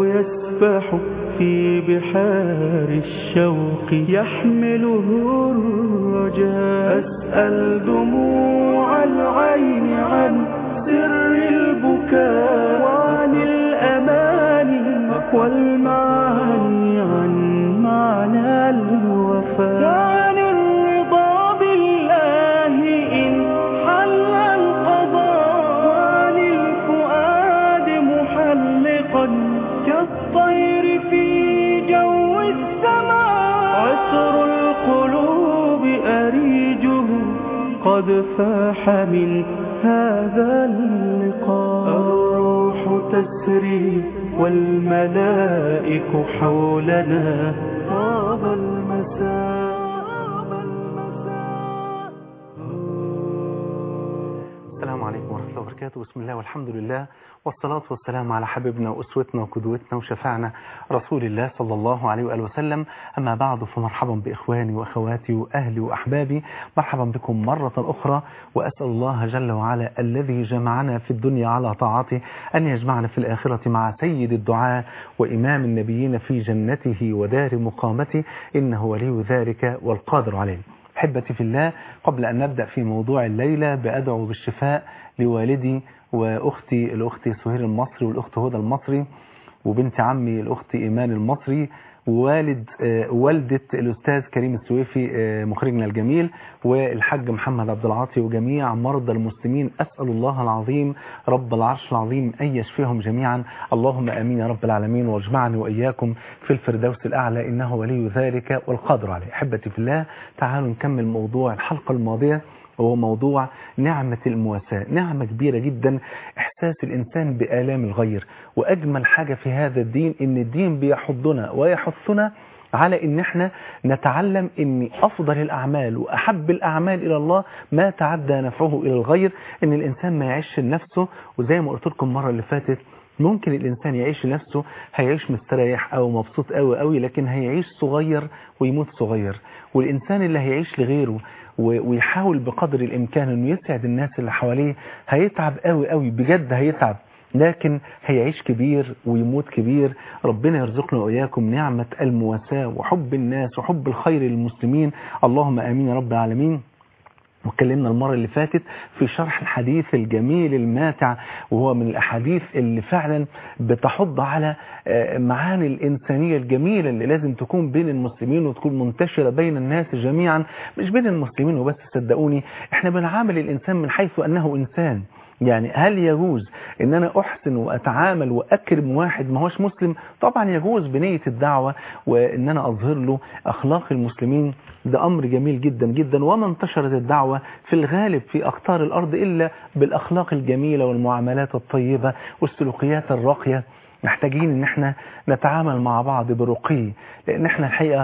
يسبح في بحار الشوق يحمله الرجاء. أسأل دموع العين عن سر البكاء وعن الأماني والمعاني عن معنى الوفاء وعن الرضا بالله إن حل القضاء وعن الفؤاد محلقا كالطير في جو السماء. عطر القلوب أريجه قد فاح من هذا اللقاء. الروح تسري والملائك حولنا طاب المساء. السلام عليكم ورحمة الله وبركاته. بسم الله والحمد لله والصلاة والسلام على حبيبنا وأسوتنا وقدوتنا وشفاعنا رسول الله صلى الله عليه وآله وسلم. أما بعد فمرحبا بإخواني وأخواتي وأهلي وأحبابي، مرحبا بكم مرة أخرى، وأسأل الله جل وعلا الذي جمعنا في الدنيا على طاعته أن يجمعنا في الآخرة مع سيد الدعاء وإمام النبيين في جنته ودار مقامته، إنه ولي ذلك والقادر عليه. أحبتي في الله، قبل أن نبدأ في موضوع الليلة بأدعو بالشفاء لوالدي وأختي الأخت سهير المصري والأخت هدى المصري وبنت عمي الأخت إيمان المصري والدة الأستاذ كريم السويفي مخرجنا الجميل والحاج محمد عبد العاطي وجميع مرضى المسلمين. أسأل الله العظيم رب العرش العظيم أن يشفيهم جميعا، اللهم آمين يا رب العالمين، واجمعني وإياكم في الفردوس الأعلى إنه ولي ذلك والقادر عليه. أحبتي في الله، تعالوا نكمل موضوع الحلقة الماضية، وهو موضوع نعمة المواساة. نعمة كبيرة جدا، إحساس الإنسان بآلام الغير، وأجمل حاجة في هذا الدين إن الدين بيحضنا ويحثنا على إن احنا نتعلم إن أفضل الأعمال وأحب الأعمال إلى الله ما تعدى نفعه إلى الغير، إن الإنسان ما يعيش لنفسه. وزي ما قلت لكم المرة اللي فاتت، ممكن الإنسان يعيش لنفسه هيعيش مستريح أو مبسوط قوي، لكن هيعيش صغير ويموت صغير. والإنسان اللي هيعيش لغيره ويحاول بقدر الإمكان أنه يسعد الناس اللي حواليه هيتعب قوي بجد، هيتعب، لكن هيعيش كبير ويموت كبير. ربنا يرزقنا وإياكم نعمة المواساة وحب الناس وحب الخير للمسلمين، اللهم آمين يا رب العالمين. واتكلمنا المرة اللي فاتت في شرح الحديث الجميل الماتع، وهو من الأحاديث اللي فعلا بتحض على معاني الإنسانية الجميلة اللي لازم تكون بين المسلمين وتكون منتشرة بين الناس جميعا، مش بين المسلمين وبس. صدقوني احنا بنعامل الإنسان من حيث أنه إنسان. يعني هل يجوز ان انا احسن واتعامل واكرم واحد ما هوش مسلم؟ طبعا يجوز بنية الدعوة وان انا اظهر له اخلاق المسلمين، ده امر جميل جدا جدا. وما انتشرت الدعوة في الغالب في اقطار الارض الا بالاخلاق الجميلة والمعاملات الطيبة والسلوكيات الراقية. محتاجين ان احنا نتعامل مع بعض برقي، لان احنا الحقيقة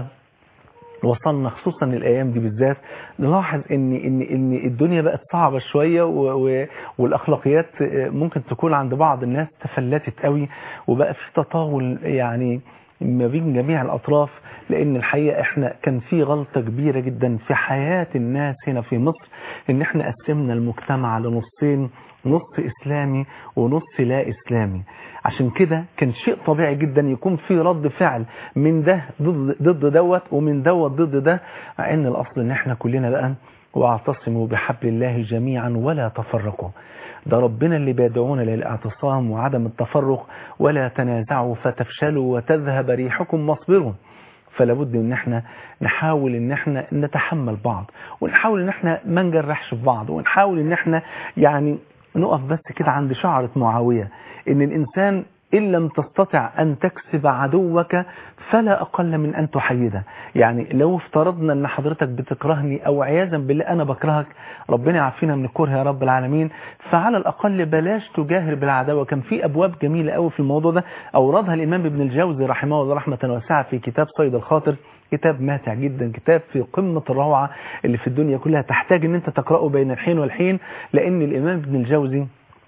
وصلنا خصوصا الايام دي بالذات نلاحظ ان الدنيا بقت صعبة شوية، والاخلاقيات ممكن تكون عند بعض الناس تفلتت قوي، وبقى في تطاول يعني ما بين جميع الاطراف. لان الحقيقة احنا كان في غلطة كبيرة جدا في حياة الناس هنا في مصر، ان احنا قسمنا المجتمع لنصين، نص اسلامي ونص لا اسلامي. عشان كده كان شيء طبيعي جدا يكون في رد فعل من ده ضد دوت ومن دوت ضد ده، مع ان الاصل ان احنا كلنا بقى واعتصموا بحبل الله جميعا ولا تفرقوا. ده ربنا اللي بيدعونا للاعتصام وعدم التفرق، ولا تنازعوا فتفشلوا وتذهب ريحكم واصبروا. فلا بد ان احنا نحاول ان احنا نتحمل بعض، ونحاول ان احنا ما نجرحش في بعض، ونحاول ان احنا يعني نقف بس كده عند شعرة معاوية، ان الانسان إن لم تستطع أن تكسب عدوك فلا أقل من أن تحيده. يعني لو افترضنا أن حضرتك بتكرهني أو عياذا بالله أنا بكرهك، ربنا يعافينا من الكره يا رب العالمين، فعلى الأقل بلاش تجاهر بالعداوة. كان في أبواب جميلة قوي في الموضوع ده أوردها الإمام ابن الجوزي رحمه الله رحمة واسعة في كتاب صيد الخاطر، كتاب ماتع جدا، كتاب في قمة الروعة اللي في الدنيا كلها، تحتاج أن أنت تقرأه بين الحين والحين. لأن الإمام ابن الجوزي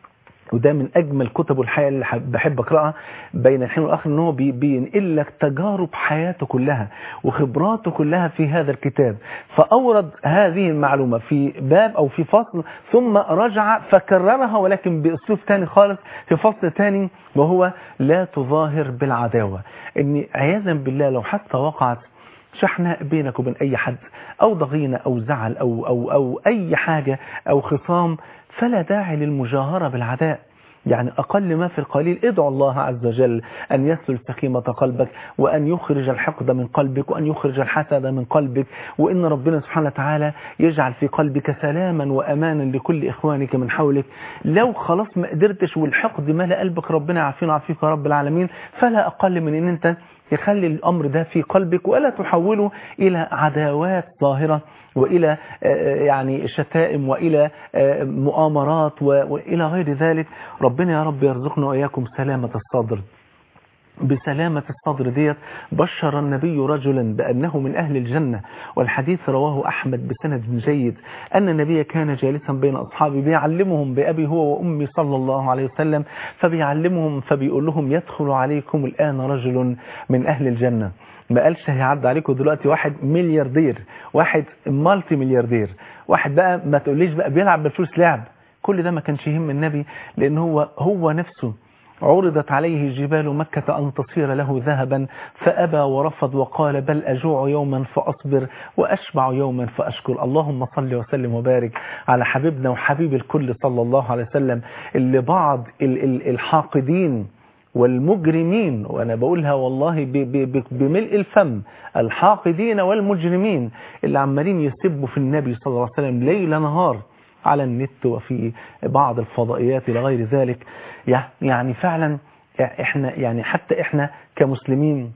وده من أجمل كتب الحياة اللي بحب أقرأها بين الحين والآخر، أنه بينقل لك تجارب حياته كلها وخبراته كلها في هذا الكتاب. فأورد هذه المعلومة في باب أو في فصل، ثم رجع فكررها ولكن بأسلوب تاني خالص في فصل تاني، وهو لا تظاهر بالعداوة. إن عياذا بالله لو حتى وقعت شحناء بينك وبين أي حد، أو ضغينة أو زعل أو أي حاجة أو خصام، فلا داعي للمجاهرة بالعداء. يعني أقل ما في القليل ادعو الله عز وجل أن يسلل سخيمة قلبك، وأن يخرج الحقد من قلبك، وأن يخرج الحسد من قلبك، وإن ربنا سبحانه وتعالى يجعل في قلبك سلاما وأمانا لكل إخوانك من حولك. لو خلاص ما قدرتش والحقد ملأ قلبك، ربنا يعافينا ويعافيك يا رب العالمين، فلا أقل من أن أنت يخلي الأمر ده في قلبك، ولا تحوله إلى عداوات ظاهرة، وإلى يعني شتائم، وإلى مؤامرات، وإلى غير ذلك. ربنا يا رب يرزقنا وإياكم سلامة الصدر. بسلامة الصدر ديت بشر النبي رجلا بأنه من أهل الجنة، والحديث رواه أحمد بسند جيد، أن النبي كان جالسا بين أصحابه بيعلمهم بأبي هو وأمي صلى الله عليه وسلم، فبيعلمهم فبيقول لهم يدخل عليكم الآن رجل من أهل الجنة. ما قالش هيعد عليكم دلوقتي واحد ملياردير، واحد مالتي ملياردير، واحد بقى ما تقوليش بقى بيلعب بالفلوس لعب. كل ده ما كانش يهم النبي، لأن هو نفسه عرضت عليه جبال مكة أن تصير له ذهبا فأبى ورفض، وقال بل أجوع يوما فأصبر وأشبع يوما فأشكر. اللهم صل وسلم وبارك على حبيبنا وحبيب الكل صلى الله عليه وسلم، اللي بعض الحاقدين والمجرمين، وأنا بقولها والله بملء الفم، الحاقدين والمجرمين اللي عمالين يسبوا في النبي صلى الله عليه وسلم ليل نهار على النت وفي بعض الفضائيات إلى غير ذلك. يعني فعلا احنا يعني حتى احنا كمسلمين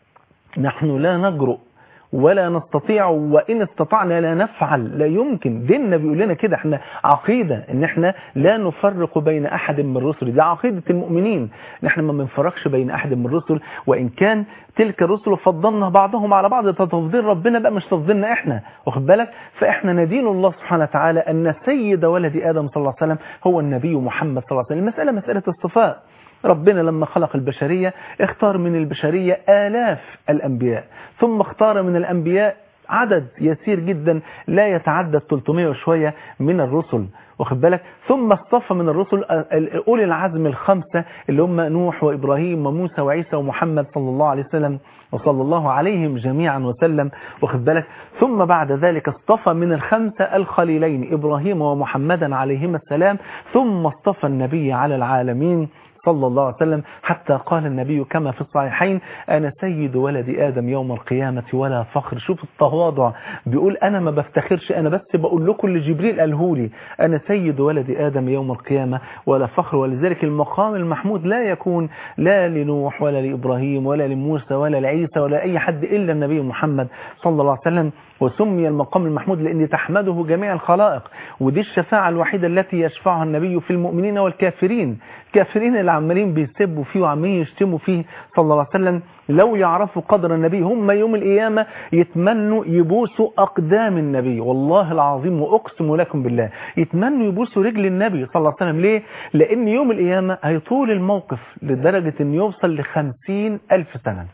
نحن لا نجرؤ ولا نستطيع، وإن استطعنا لا نفعل، لا يمكن. ديننا بيقول لنا كده، احنا عقيدة ان احنا لا نفرق بين أحد من الرسل، دي عقيدة المؤمنين، نحن ما بنفرقش بين أحد من الرسل، وإن كان تلك الرسل فضلنا بعضهم على بعض، تفضيل ربنا بقى مش تفضيلنا احنا، واخد بالك؟ فاحنا ندين الله سبحانه وتعالى أن سيد ولد آدم صلى الله عليه وسلم هو النبي محمد صلى الله عليه وسلم. المسألة مسألة الصفاء. ربنا لما خلق البشرية اختار من البشرية آلاف الأنبياء، ثم اختار من الأنبياء عدد يسير جدا لا يتعدى 300 وشوية من الرسل، واخد بالك؟ ثم اصطفى من الرسل أولي العزم الخمسة اللي هم نوح وإبراهيم وموسى وعيسى ومحمد صلى الله عليه وسلم، وصلى الله عليهم جميعا وسلم، واخد بالك؟ ثم بعد ذلك اصطفى من الخمسة الخليلين إبراهيم ومحمدا عليهما السلام، ثم اصطفى النبي على العالمين صلى الله عليه وسلم، حتى قال النبي كما في الصحيحين أنا سيد ولد آدم يوم القيامة ولا فخر. شوف التواضع، بيقول أنا ما بفتخرش، أنا بس بقول لكم اللي جبريل قاله لي، أنا سيد ولد آدم يوم القيامة ولا فخر. ولذلك المقام المحمود لا يكون لا لنوح ولا لإبراهيم ولا لموسى ولا لعيسى ولا أي حد إلا النبي محمد صلى الله عليه وسلم. وسمي المقام المحمود لأن تحمده جميع الخلائق، ودي الشفاعة الوحيدة التي يشفعها النبي في المؤمنين والكافرين. الكافرين اللي عمالين بيسبوا فيه وعمالين يشتموا فيه صلى الله عليه وسلم، لو يعرفوا قدر النبي هم يوم القيامة يتمنوا يبوسوا أقدام النبي، والله العظيم وأقسم لكم بالله يتمنوا يبوسوا رجل النبي صلى الله عليه وسلم. ليه؟ لأن يوم القيامة هيطول الموقف لدرجة أن يوصل ل50,000 سنة.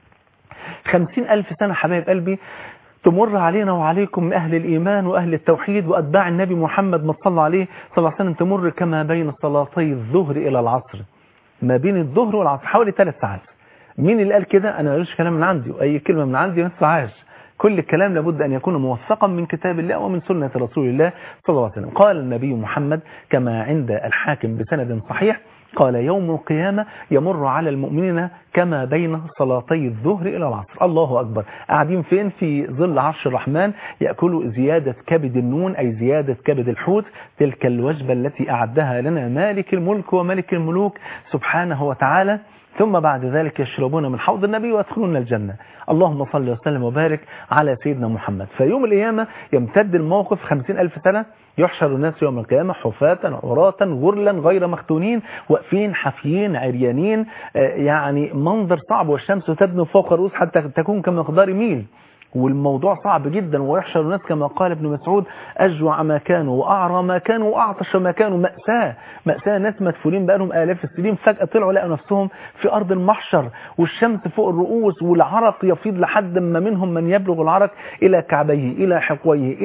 50,000 سنة حبايب قلبي تمر علينا وعليكم من أهل الإيمان وأهل التوحيد وأتباع النبي محمد ما صلى عليه صلى الله عليه وسلم، تمر كما بين صلاتي الظهر إلى العصر، ما بين الظهر والعصر حوالي 3 ساعات. مين اللي قال كده؟ أنا ماليش كلام من عندي، وأي كلمة من عندي ما تسعاش، كل الكلام لابد أن يكون موثقا من كتاب الله ومن سنة رسول الله صلى الله عليه وسلم. قال النبي محمد كما عند الحاكم بسند صحيح، قال يوم القيامة يمر على المؤمنين كما بين صلاتي الظهر إلى العصر. الله أكبر. قاعدين فين؟ في ظل عرش الرحمن، يأكلوا زيادة كبد النون أي زيادة كبد الحوت، تلك الوجبة التي أعدها لنا مالك الملك وملك الملوك سبحانه وتعالى. ثم بعد ذلك يشربون من حوض النبي ويدخلون الجنة. اللهم صل وسلم وبارك على سيدنا محمد. فيوم القيامة يمتد الموقف 50,000 سنة، يحشر الناس يوم القيامة حفاة عراة غرلا غير مختونين، واقفين حافيين عريانين، يعني منظر صعب، والشمس تدنو فوق الرؤوس حتى تكون كمقدار ميل، والموضوع صعب جدا. ويحشر الناس كما قال ابن مسعود أجوع ما كانوا وأعرى ما كانوا وأعطش ما كانوا. مأساة ناس مدفونين بقالهم آلاف السنين فجأة طلعوا لقوا نفسهم في أرض المحشر، والشمس فوق الرؤوس، والعرق يفيض لحد ما منهم من يبلغ العرق إلى كعبيه إلى حقويه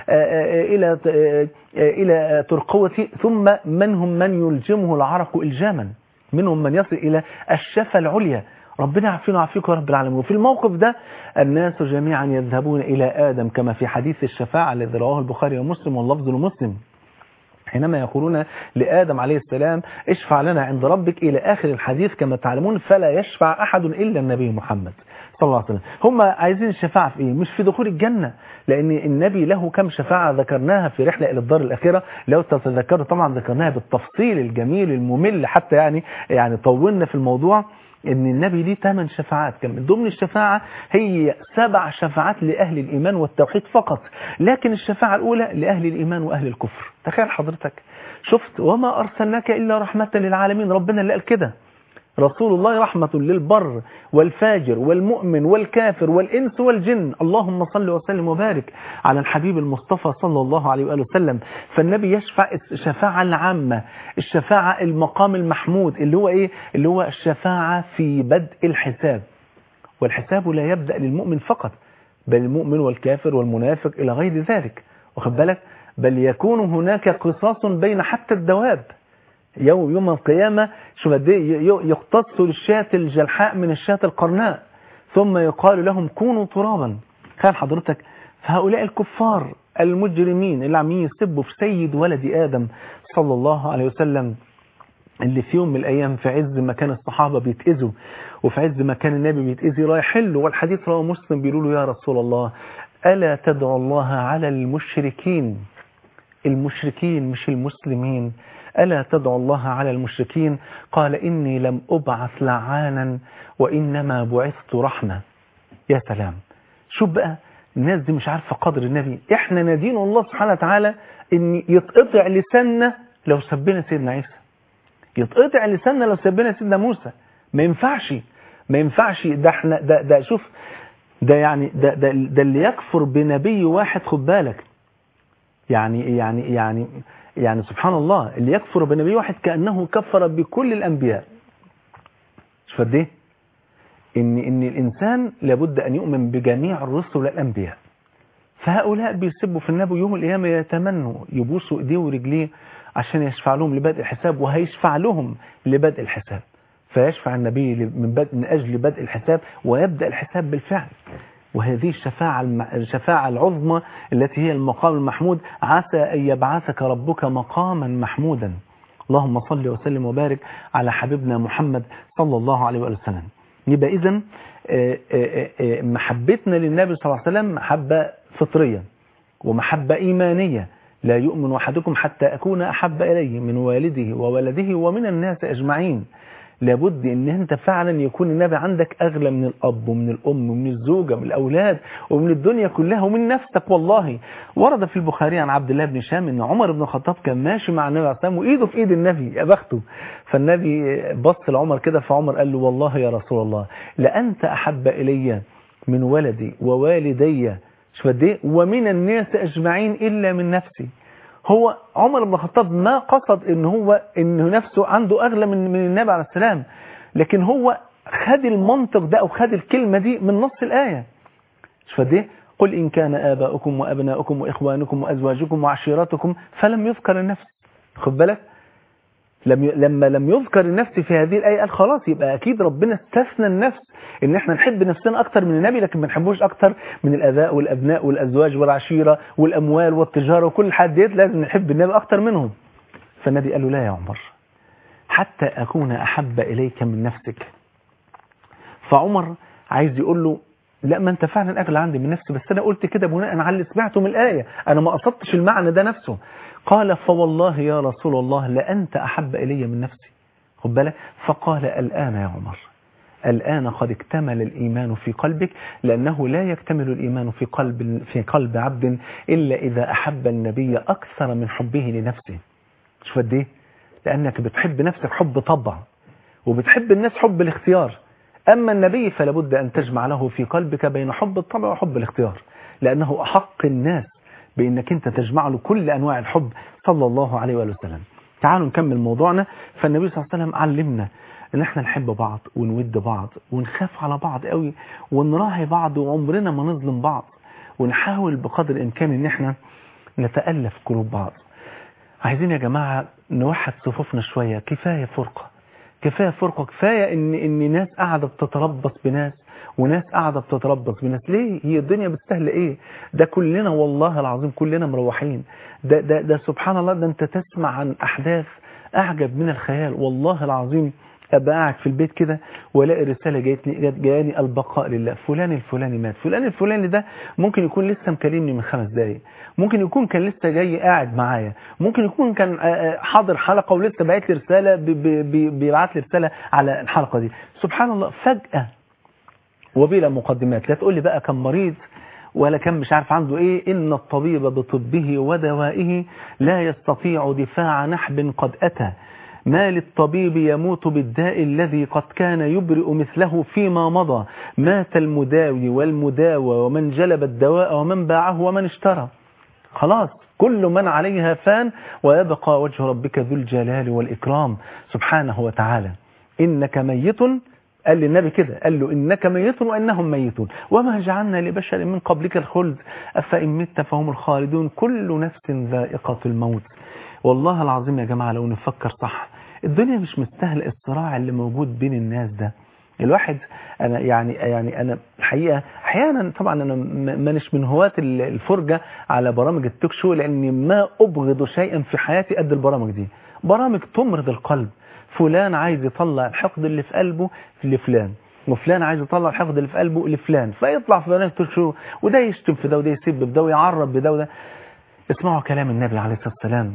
إلى ترقوته، ثم منهم من يلجمه العرق إلجاما، منهم من يصل إلى الشفة العليا. ربنا يعافينا ويعافيكم يا رب العالمين. وفي الموقف ده الناس جميعا يذهبون إلى آدم كما في حديث الشفاعة الذي رواه البخاري ومسلم واللفظ لمسلم، حينما يقولون لآدم عليه السلام اشفع لنا عند ربك إلى آخر الحديث كما تعلمون، فلا يشفع أحد إلا النبي محمد صلى الله عليه وسلم. هم عايزين الشفاعة في إيه؟ مش في دخول الجنة، لأن النبي له كم شفاعة ذكرناها في رحلة إلى الدار الآخرة، لو تتذكروا طبعا ذكرناها بالتفصيل الجميل الممل، حتى يعني طولنا في الموضوع، ان النبي ليه 8 شفاعات. كان من ضمن الشفاعة هي 7 شفاعات لأهل الإيمان والتوحيد فقط، لكن الشفاعة الأولى لأهل الإيمان وأهل الكفر. تخيل حضرتك، شفت وما أرسلناك إلا رحمة للعالمين، ربنا اللي قال كده. رسول الله رحمة للبر والفاجر والمؤمن والكافر والإنس والجن. اللهم صل وسلم وبارك على الحبيب المصطفى صلى الله عليه وآله وسلم. فالنبي يشفع الشفاعة العامة، الشفاعة المقام المحمود، اللي هو إيه؟ اللي هو الشفاعة في بدء الحساب. والحساب لا يبدأ للمؤمن فقط، بل المؤمن والكافر والمنافق إلى غير ذلك، واخد بالك؟ بل يكون هناك قصاص بين حتى الدواب. يوم القيامة شو يقتص للشاة الجلحاء من الشاة القرناء، ثم يقال لهم كونوا ترابا. خيال حضرتك، فهؤلاء الكفار المجرمين اللي عم يسبوا في سيد ولد آدم صلى الله عليه وسلم، اللي في يوم من الأيام في عز ما كان الصحابة بيتأذوا، وفي عز ما كان النبي بيتأذي رايح له، والحديث رواه مسلم، بيقولوا له يا رسول الله ألا تدعو الله على المشركين مش المسلمين، ألا تدعو الله على المشركين؟ قال إني لم أبعث لعانا وإنما بعثت رحمة. يا سلام، شوف بقى الناس دي مش عارفة قدر النبي. احنا ندين الله سبحانه وتعالى ان يتقطع لساننا لو سبنا سيدنا عيسى، يتقطع لساننا لو سبنا سيدنا موسى. ما ينفعش. ده احنا ده شوف، ده يعني ده اللي يكفر بنبي واحد، خد بالك، يعني سبحان الله، اللي يكفر بنبي واحد كأنه كفر بكل الأنبياء. شوف قد ايه ان الإنسان لابد أن يؤمن بجميع الرسل والأنبياء. فهؤلاء بيسبوا في النبي يوم القيامة، يتمنوا يبوسوا ايديه ورجليه عشان يشفع لهم لبدء الحساب، وهيشفع لهم لبدء الحساب. فيشفع النبي من أجل بدء الحساب، ويبدأ الحساب بالفعل. وهذه الشفاعة العظمى التي هي المقام المحمود، عسى أن يبعثك ربك مقاما محمودا. اللهم صل وسلم وبارك على حبيبنا محمد صلى الله عليه وسلم. يبقى إذن محبتنا للنبي صلى الله عليه وسلم محبة فطرية ومحبة إيمانية. لا يؤمن أحدكم حتى أكون أحب إليه من والده وولده ومن الناس أجمعين. لابد ان انت فعلا يكون النبي عندك اغلى من الاب ومن الام ومن الزوجة ومن الاولاد ومن الدنيا كلها ومن نفسك. والله ورد في البخاري عن عبد الله بن هشام ان عمر بن الخطاب كان ماشي مع النبي عليه الصلاه والسلام وايده في ايد النبي، يا بخته. فالنبي بص لعمر كده، فعمر قال له والله يا رسول الله لأنت احب الي من ولدي ووالدي، شوف قد ايه، ومن الناس اجمعين الا من نفسي. هو عمر بن الخطاب ما قصد انه نفسه عنده اغلى من النبي عليه السلام، لكن هو خد المنطق ده او خد الكلمة دي من نص الآية. شوف قد ايه، قل ان كان آباؤكم وابناؤكم واخوانكم وازواجكم وعشيرتكم فلم يذكر النفس. خد بالك، لما لم يذكر النفس في هذه الآية قال خلاص يبقى أكيد ربنا استثنى النفس، إن إحنا نحب نفسنا أكتر من النبي، لكن ما نحبوش أكتر من الآباء والأبناء والأزواج والعشيرة والأموال والتجارة وكل حد ديت لازم نحب النبي أكتر منهم. فالنبي قال له لا يا عمر حتى أكون أحب إليك من نفسك. فعمر عايز يقول له لا، ما أنت فعلا أغلى عندي من نفسي، بس أنا قلت كده بناء على اللي سمعته من الآية، أنا ما قصدتش المعنى ده نفسه. قال فوالله يا رسول الله لأنت أحب إلي من نفسي. خد بالك، فقال الآن يا عمر الآن قد اكتمل الإيمان في قلبك، لأنه لا يكتمل الإيمان في قلب عبد إلا إذا أحب النبي أكثر من حبه لنفسه. شوف قد إيه؟ لأنك بتحب نفسك حب طبع، وبتحب الناس حب الاختيار. أما النبي فلا بد أن تجمع له في قلبك بين حب الطبع وحب الاختيار، لأنه أحق الناس بأنك أنت تجمع له كل أنواع الحب صلى الله عليه وسلم. تعالوا نكمل موضوعنا. فالنبي صلى الله عليه وسلم علمنا ان احنا نحب بعض ونود بعض ونخاف على بعض قوي ونراعي بعض وعمرنا ما نظلم بعض، ونحاول بقدر الامكان ان احنا نتألف قلوب بعض. عايزين يا جماعة نوحد صفوفنا شوية. كفاية فرقة، كفاية فرقة، كفاية ان ناس قاعدة بتتربص بناس وناس قاعدة بتتربص بناس. ليه؟ هي الدنيا بتستهل ايه؟ ده كلنا والله العظيم كلنا مروحين. ده سبحان الله، ده انت تسمع عن احداث اعجب من الخيال. والله العظيم ابقى قاعد في البيت كده والاقي رسالة جاياني البقاء لله، فلان الفلاني مات، فلان الفلاني ده ممكن يكون لسه مكلمني من 5 دقايق، ممكن يكون كان لسه جاي قاعد معايا، ممكن يكون كان حاضر حلقة ولسه باعت لي رسالة، بيبعت لي رسالة على الحلقة دي. سبحان الله، فجأة وبلا مقدمات. لا تقول لي بقى كم مريض ولا كم مش عارف عنده ايه. ان الطبيب بطبه ودوائه لا يستطيع دفاع نحب قد اتى. ما للطبيب يموت بالداء الذي قد كان يبرئ مثله فيما مضى. مات المداوي والمداوى ومن جلب الدواء ومن باعه ومن اشترى. خلاص، كل من عليها فان ويبقى وجه ربك ذو الجلال والإكرام سبحانه وتعالى. إنك ميت، قال للنبي كده، قال له إنك ميت وإنهم ميتون وما جعلنا لبشر من قبلك الخلد أفإن مت فهم الخالدون كل نفس ذائقة الموت. والله العظيم يا جماعة لو نفكر صح، الدنيا مش مستاهله الصراع اللي موجود بين الناس ده. الواحد انا يعني انا الحقيقه احيانا طبعا انا مانيش من هواة الفرجه على برامج التوك شو، لاني ما ابغض شيئا في حياتي قد البرامج دي. برامج تمرض القلب. فلان عايز يطلع الحقد اللي في قلبه لفلان، وفلان عايز يطلع الحقد اللي في قلبه لفلان، فيطلع في برنامج توك شو وده يشتم في ده وده يسب بده ويعرب بده وده. اسمعوا كلام النبي عليه الصلاه والسلام،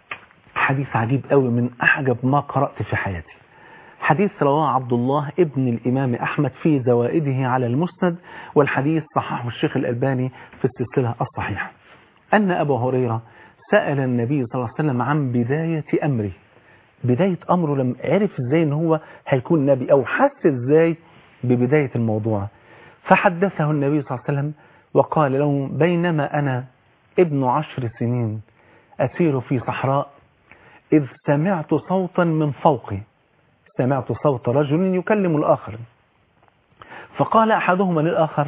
حديث عجيب قوي من أعجب ما قرأت في حياتي. حديث رواه عبد الله ابن الإمام أحمد في زوائده على المسند، والحديث صححه الشيخ الألباني في السلسلة الصحيحة. أن أبا هريرة سأل النبي صلى الله عليه وسلم عن بداية أمره. بداية أمره، لما عرف إزاي إن هو هيكون نبي أو حس إزاي ببداية الموضوع. فحدثه النبي صلى الله عليه وسلم وقال له: بينما أنا ابن 10 سنين أسير في صحراء إذ سمعت صوتا من فوقي، سمعت صوت رجل يكلم الآخر، فقال أحدهما للآخر: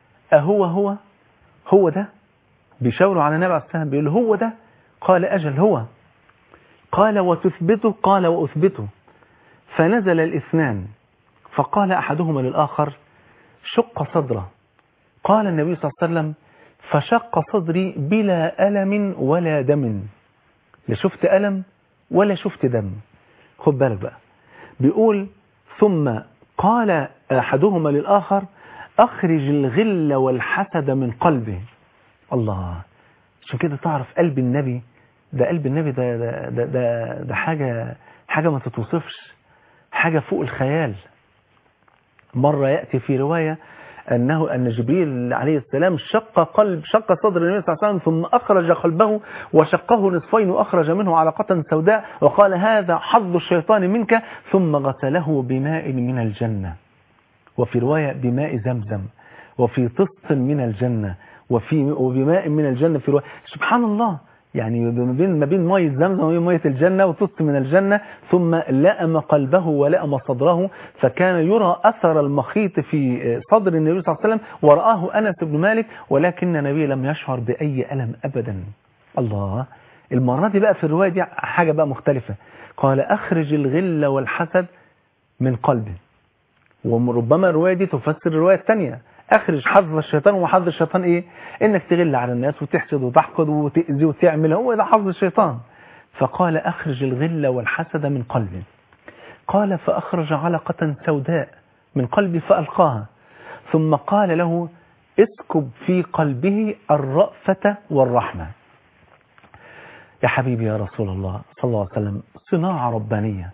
هو ده؟ بيشاوروا على النبي عليه الصلاة والسلام، بيقول هو ده؟ قال: أجل هو. قال: وتثبته؟ قال: وأثبته. فنزل الاثنان، فقال أحدهما للآخر: شق صدره. قال النبي صلى الله عليه وسلم: فشق صدري بلا ألم ولا دم. لا شفت ألم ولا شفت دم. خد بالك بقى، بيقول: ثم قال أحدهما للآخر: أخرج الغل والحسد من قلبه. الله، عشان كده تعرف قلب النبي ده، قلب النبي ده حاجة ما تتوصفش، حاجة فوق الخيال. مرة يأتي في رواية أن جبريل عليه السلام شق صدر النبي صلى الله عليه وسلم ثم أخرج قلبه وشقه نصفين وأخرج منه علقة سوداء وقال: هذا حظ الشيطان منك، ثم غسله بماء من الجنة، وفي رواية بماء زمزم، وفي طست من الجنة، وبماء من الجنة في رواية. سبحان الله، يعني ما بين مية زمزم وبين مية الجنة وطست من الجنة. ثم لأم قلبه ولأم صدره، فكان يرى أثر المخيط في صدر النبي صلى الله عليه وسلم، ورآه أنس بن مالك، ولكن النبي لم يشعر بأي ألم أبدا. الله، المرة دي بقى في الرواية دي حاجة بقى مختلفة. قال: أخرج الغل والحسد من قلبه. وربما الرواية دي تفسر الرواية الثانية: أخرج حظ الشيطان. وحظ الشيطان إيه؟ إنك تغل على الناس وتحسد وتحقد وتأذي وتعمل، هو ده حظ الشيطان. فقال: أخرج الغل والحسد من قلبي. قال: فأخرج علقة سوداء من قلبي فألقاها، ثم قال له: اسكب في قلبه الرأفة والرحمة. يا حبيبي يا رسول الله صلى الله عليه وسلم، صناعة ربانية.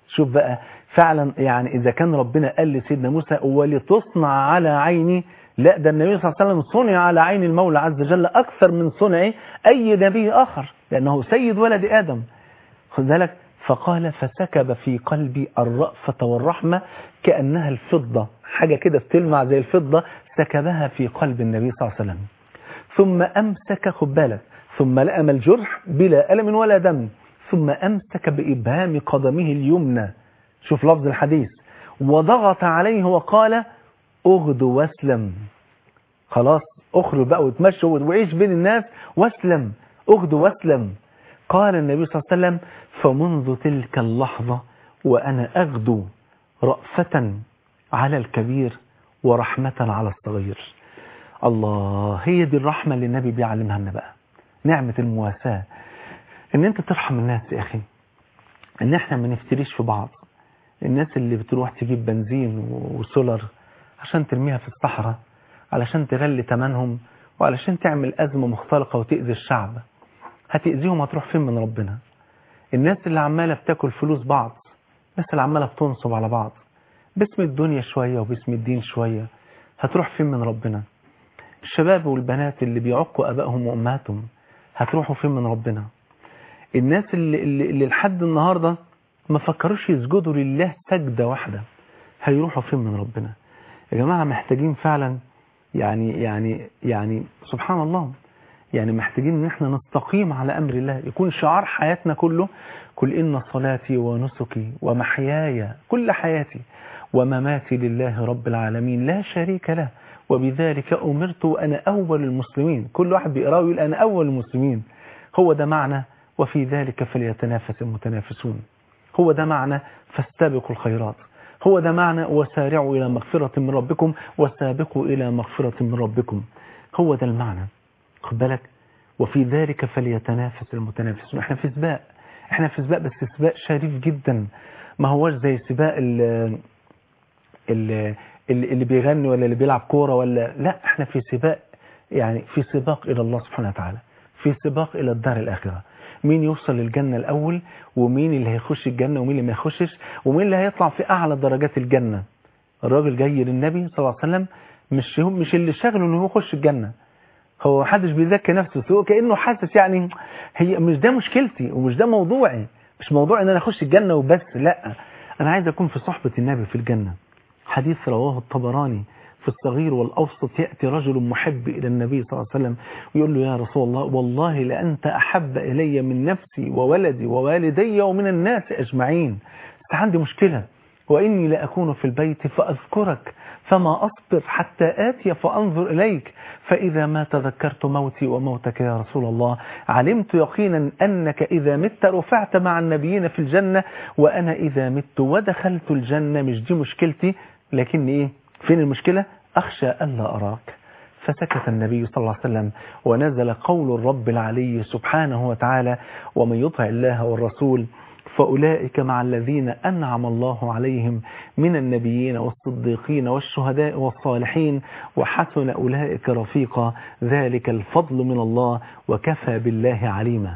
شوف بقى فعلا يعني إذا كان ربنا قال لسيدنا موسى ولتصنع على عيني، لا ده النبي صلى الله عليه وسلم صنع على عين المولى عز وجل أكثر من صنع أي نبي آخر، لأنه سيد ولد آدم. خذ بالك، فقال فسكب في قلبي الرأفة والرحمة كأنها الفضة، حاجة كده بتلمع زي الفضة، سكبها في قلب النبي صلى الله عليه وسلم. ثم أمسك، خد بالك، ثم لأم الجرح بلا ألم ولا دم، ثم أمسك بإبهام قدمه اليمنى، شوف لفظ الحديث، وضغط عليه وقال اغدو واسلم، خلاص اخرج بقى وتمشي وعيش بين الناس واسلم، اغدو واسلم. قال النبي صلى الله عليه وسلم فمنذ تلك اللحظة وأنا أغدو رأفة على الكبير ورحمة على الصغير. الله، هي دي الرحمة اللي النبي بيعلمها لنا بقى، نعمة المواساة، ان انت ترحم الناس يا اخي، ان احنا ما نفتريش في بعض. الناس اللي بتروح تجيب بنزين وسولر عشان ترميها في الصحراء علشان تغلي ثمنهم وعلشان تعمل أزمة مختلقة وتأذي الشعب، هتأذيهم هتروح فين من ربنا؟ الناس اللي عمالة بتاكل فلوس بعض، الناس اللي عمالة بتنصب على بعض باسم الدنيا شوية وباسم الدين شوية، هتروح فين من ربنا؟ الشباب والبنات اللي بيعقوا أبائهم وأمهاتهم هتروحوا فين من ربنا؟ الناس اللي لحد النهاردة ما فكروش يسجدوا لله سجدة هيروحوا فين من ربنا؟ يا جماعة محتاجين فعلا يعني سبحان الله، يعني محتاجين ان احنا نستقيم على امر الله، يكون شعار حياتنا كله قل ان صلاتي ونسكي ومحياي كل حياتي ومماتي لله رب العالمين لا شريك له وبذلك امرت وانا اول المسلمين. كل واحد بيقراه ويقول انا اول المسلمين. هو ده معنى وفي ذلك فليتنافس المتنافسون، هو ده معنى فاستبقوا الخيرات، هو ده معنى وسارعوا إلى مغفرة من ربكم وسابقوا إلى مغفرة من ربكم، هو ده المعنى. خد بالك، وفي ذلك فليتنافس المتنافسون. احنا في سباق بس سباق شريف جدا، ما هوش زي سباق اللي بيغني ولا اللي بيلعب كورة ولا لا، احنا في سباق، يعني في سباق إلى الله سبحانه وتعالى، في سباق إلى الدار الآخرة. مين يوصل للجنة الأول، ومين اللي هيخش الجنة ومين اللي ما يخشش، ومين اللي هيطلع في أعلى درجات الجنة. الراجل جاي للنبي صلى الله عليه وسلم مش اللي شغله انه يخش الجنة، هو محدش بيذكي نفسه سوء كأنه حاسس يعني هي مش ده مشكلتي ومش ده موضوعي، مش موضوع ان انا اخش الجنة وبس، لا، انا عايز اكون في صحبة النبي في الجنة. حديث رواه الطبراني في الصغير والأوسط، يأتي رجل محب إلى النبي صلى الله عليه وسلم ويقول له يا رسول الله والله لأنت أحب إلي من نفسي وولدي ووالدي ومن الناس أجمعين، عندي مشكلة وإني لأكون في البيت فأذكرك فما أصبر حتى آتي فأنظر إليك، فإذا ما تذكرت موتي وموتك يا رسول الله علمت يقينا أنك إذا مت رفعت مع النبيين في الجنة وأنا إذا مت ودخلت الجنة. مش دي مشكلتي، لكن إيه فين المشكلة؟ أخشى ألا أراك. فسكت النبي صلى الله عليه وسلم ونزل قول الرب العلي سبحانه وتعالى ومن يطع الله والرسول فأولئك مع الذين أنعم الله عليهم من النبيين والصديقين والشهداء والصالحين وحسن أولئك رفيقا ذلك الفضل من الله وكفى بالله عليما.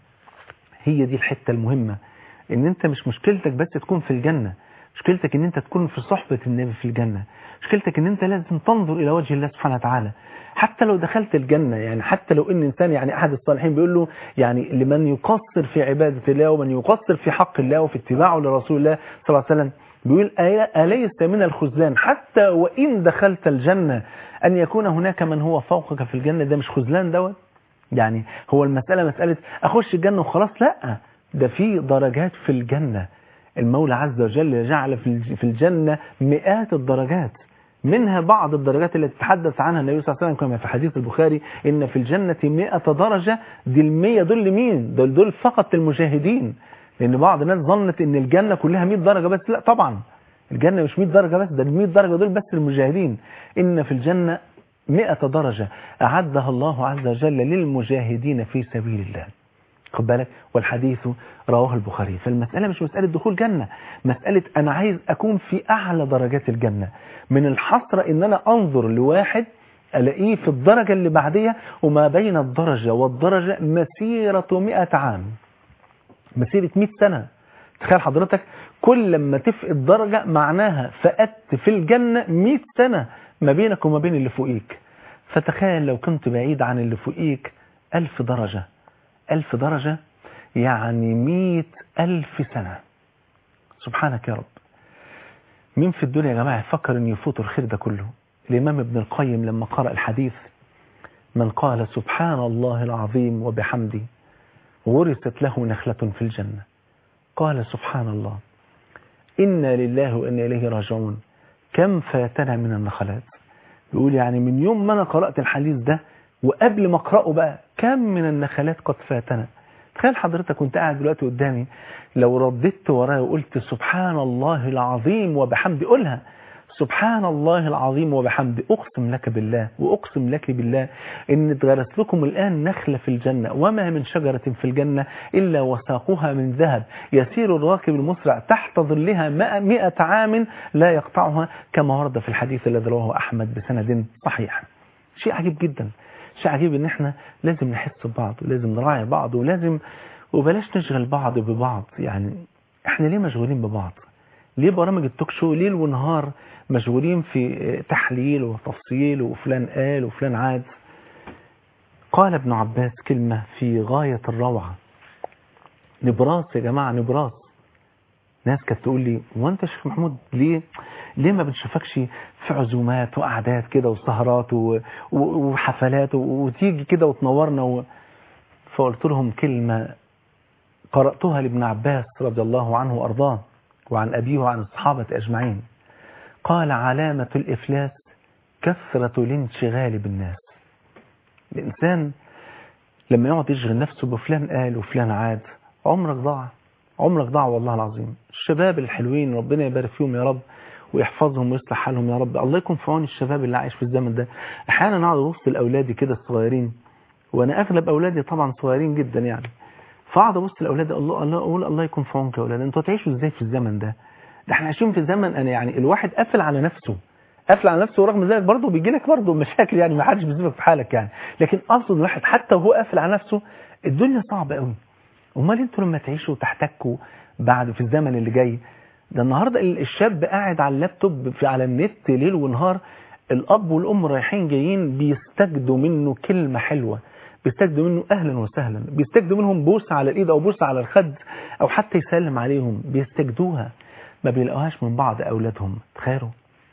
هي دي الحتة المهمة، ان انت مش مشكلتك بس تكون في الجنة، مشكلتك ان انت تكون في صحبة النبي في الجنة، مشكلتك ان انت لازم تنظر الى وجه الله سبحانه وتعالى حتى لو دخلت الجنة. يعني حتى لو ان انسان، يعني احد الصالحين بيقول له يعني لمن يقصر في عبادة الله ومن يقصر في حق الله وفي اتباعه لرسول الله صلى الله عليه وسلم، بيقول أليس من الخذلان حتى وإن دخلت الجنة أن يكون هناك من هو فوقك في الجنة؟ ده مش خذلان دوت؟ يعني هو المسألة مسألة أخش الجنة وخلاص؟ لا، ده في درجات في الجنة. المولى عز وجل جعل في الجنة مئات الدرجات، منها بعض الدرجات التي تحدث عنها النبي صلى الله عليه وسلم كما في حديث البخاري إن في الجنة 100 درجة. دي 100 دول مين؟ دول فقط المجاهدين، لأن بعض الناس ظنت إن الجنة كلها 100 درجة بس. لا طبعا، الجنة مش 100 درجة بس، ده 100 درجة دول بس المجاهدين. إن في الجنة 100 درجة أعدها الله عز وجل للمجاهدين في سبيل الله. خد بالك، والحديث رواه البخاري. فالمسألة مش مسألة دخول جنة، مسألة أنا عايز أكون في أعلى درجات الجنة. من الحسرة إن أنا أنظر لواحد ألاقيه في الدرجة اللي بعديها وما بين الدرجة والدرجة مسيرة 100 عام، مسيرة 100 سنة. تخيل حضرتك كل لما تفقد درجة معناها فقدت في الجنة 100 سنة ما بينك وما بين اللي فوقيك. فتخيل لو كنت بعيد عن اللي فوقيك 1000 درجة، 1000 درجة يعني 100,000 سنة. سبحانك يا رب. مين في الدنيا يا جماعة يفكر ان يفوت الخير ده كله؟ الإمام ابن القيم لما قرأ الحديث من قال سبحان الله العظيم وبحمده ورثت له نخلة في الجنة، قال سبحان الله إنا لله وإنا إليه راجعون كم فاتنا من النخلات. يقول يعني من يوم ما أنا قرأت الحديث ده وقبل ما أقرأه بقى كم من النخلات قد فاتنا. تخيل حضرتك كنت قاعد دلوقتي قدامي لو رددت ورايا وقلت سبحان الله العظيم وبحمده، قولها سبحان الله العظيم وبحمده، أقسم لك بالله وأقسم لك بالله إن اتغرس لكم الآن نخلة في الجنة وما من شجرة في الجنة إلا وساقها من ذهب يسير الراكب المسرع تحت ظلها 100 عام لا يقطعها، كما ورد في الحديث الذي رواه أحمد بسند صحيح. شيء عجيب جدا، شيء عجيب إن إحنا لازم نحس ببعض ولازم نراعي بعض وبلاش نشغل بعض ببعض. يعني إحنا ليه مشغولين ببعض؟ ليه برامج التوك شو ليل ونهار مشغولين في تحليل وتفصيل وفلان قال وفلان عاد؟ قال ابن عباس كلمة في غاية الروعة، نبراس يا جماعة، نبراس. ناس كانت تقول لي وانت يا شيخ محمود ليه ما بنشوفكش في عزومات وقعدات كده وسهرات وحفلات وتيجي كده وتنورنا فقلت لهم كلمة قرأتها لابن عباس رضي الله عنه وأرضاه وعن أبيه وعن الصحابة أجمعين. قال علامة الإفلاس كثرة الانشغال بالناس. الإنسان لما يقعد يشغل نفسه بفلان قال وفلان عاد عمرك ضاع، عمرك ضاع والله العظيم. الشباب الحلوين ربنا يبارك فيهم يا رب ويحفظهم ويصلح حالهم يا رب. الله يكون في عون الشباب اللي عايش في الزمن ده. أحيانا أقعد وسط الأولاد كده الصغيرين، وأنا أغلب أولادي طبعا صغيرين جدا يعني، فأقعد وسط الأولاد الله يكون في عونك يا أولاد، أنتوا تعيشوا إزاي في الزمن ده؟ ده احنا عايشين في زمن أنا يعني الواحد قافل على نفسه، قافل على نفسه، ورغم ذلك برضه بيجي لك برضه مشاكل يعني، ما حدش بيسيبك في حالك يعني، لكن أقصد الواحد حتى وهو قافل على نفسه الدنيا صعبة قوي. امال انتوا لما تعيشوا وتحتكوا بعد في الزمن اللي جاي ده، النهارده الشاب قاعد على اللابتوب على النت ليل ونهار، الاب والام رايحين جايين بيستجدوا منه كلمه حلوه، بيستجدوا منه اهلا وسهلا، بيستجدوا منهم بوسه على الايد او بوسه على الخد او حتى يسلم عليهم، بيستجدوها، ما بيلاقوهاش من بعض اولادهم. تخيلوا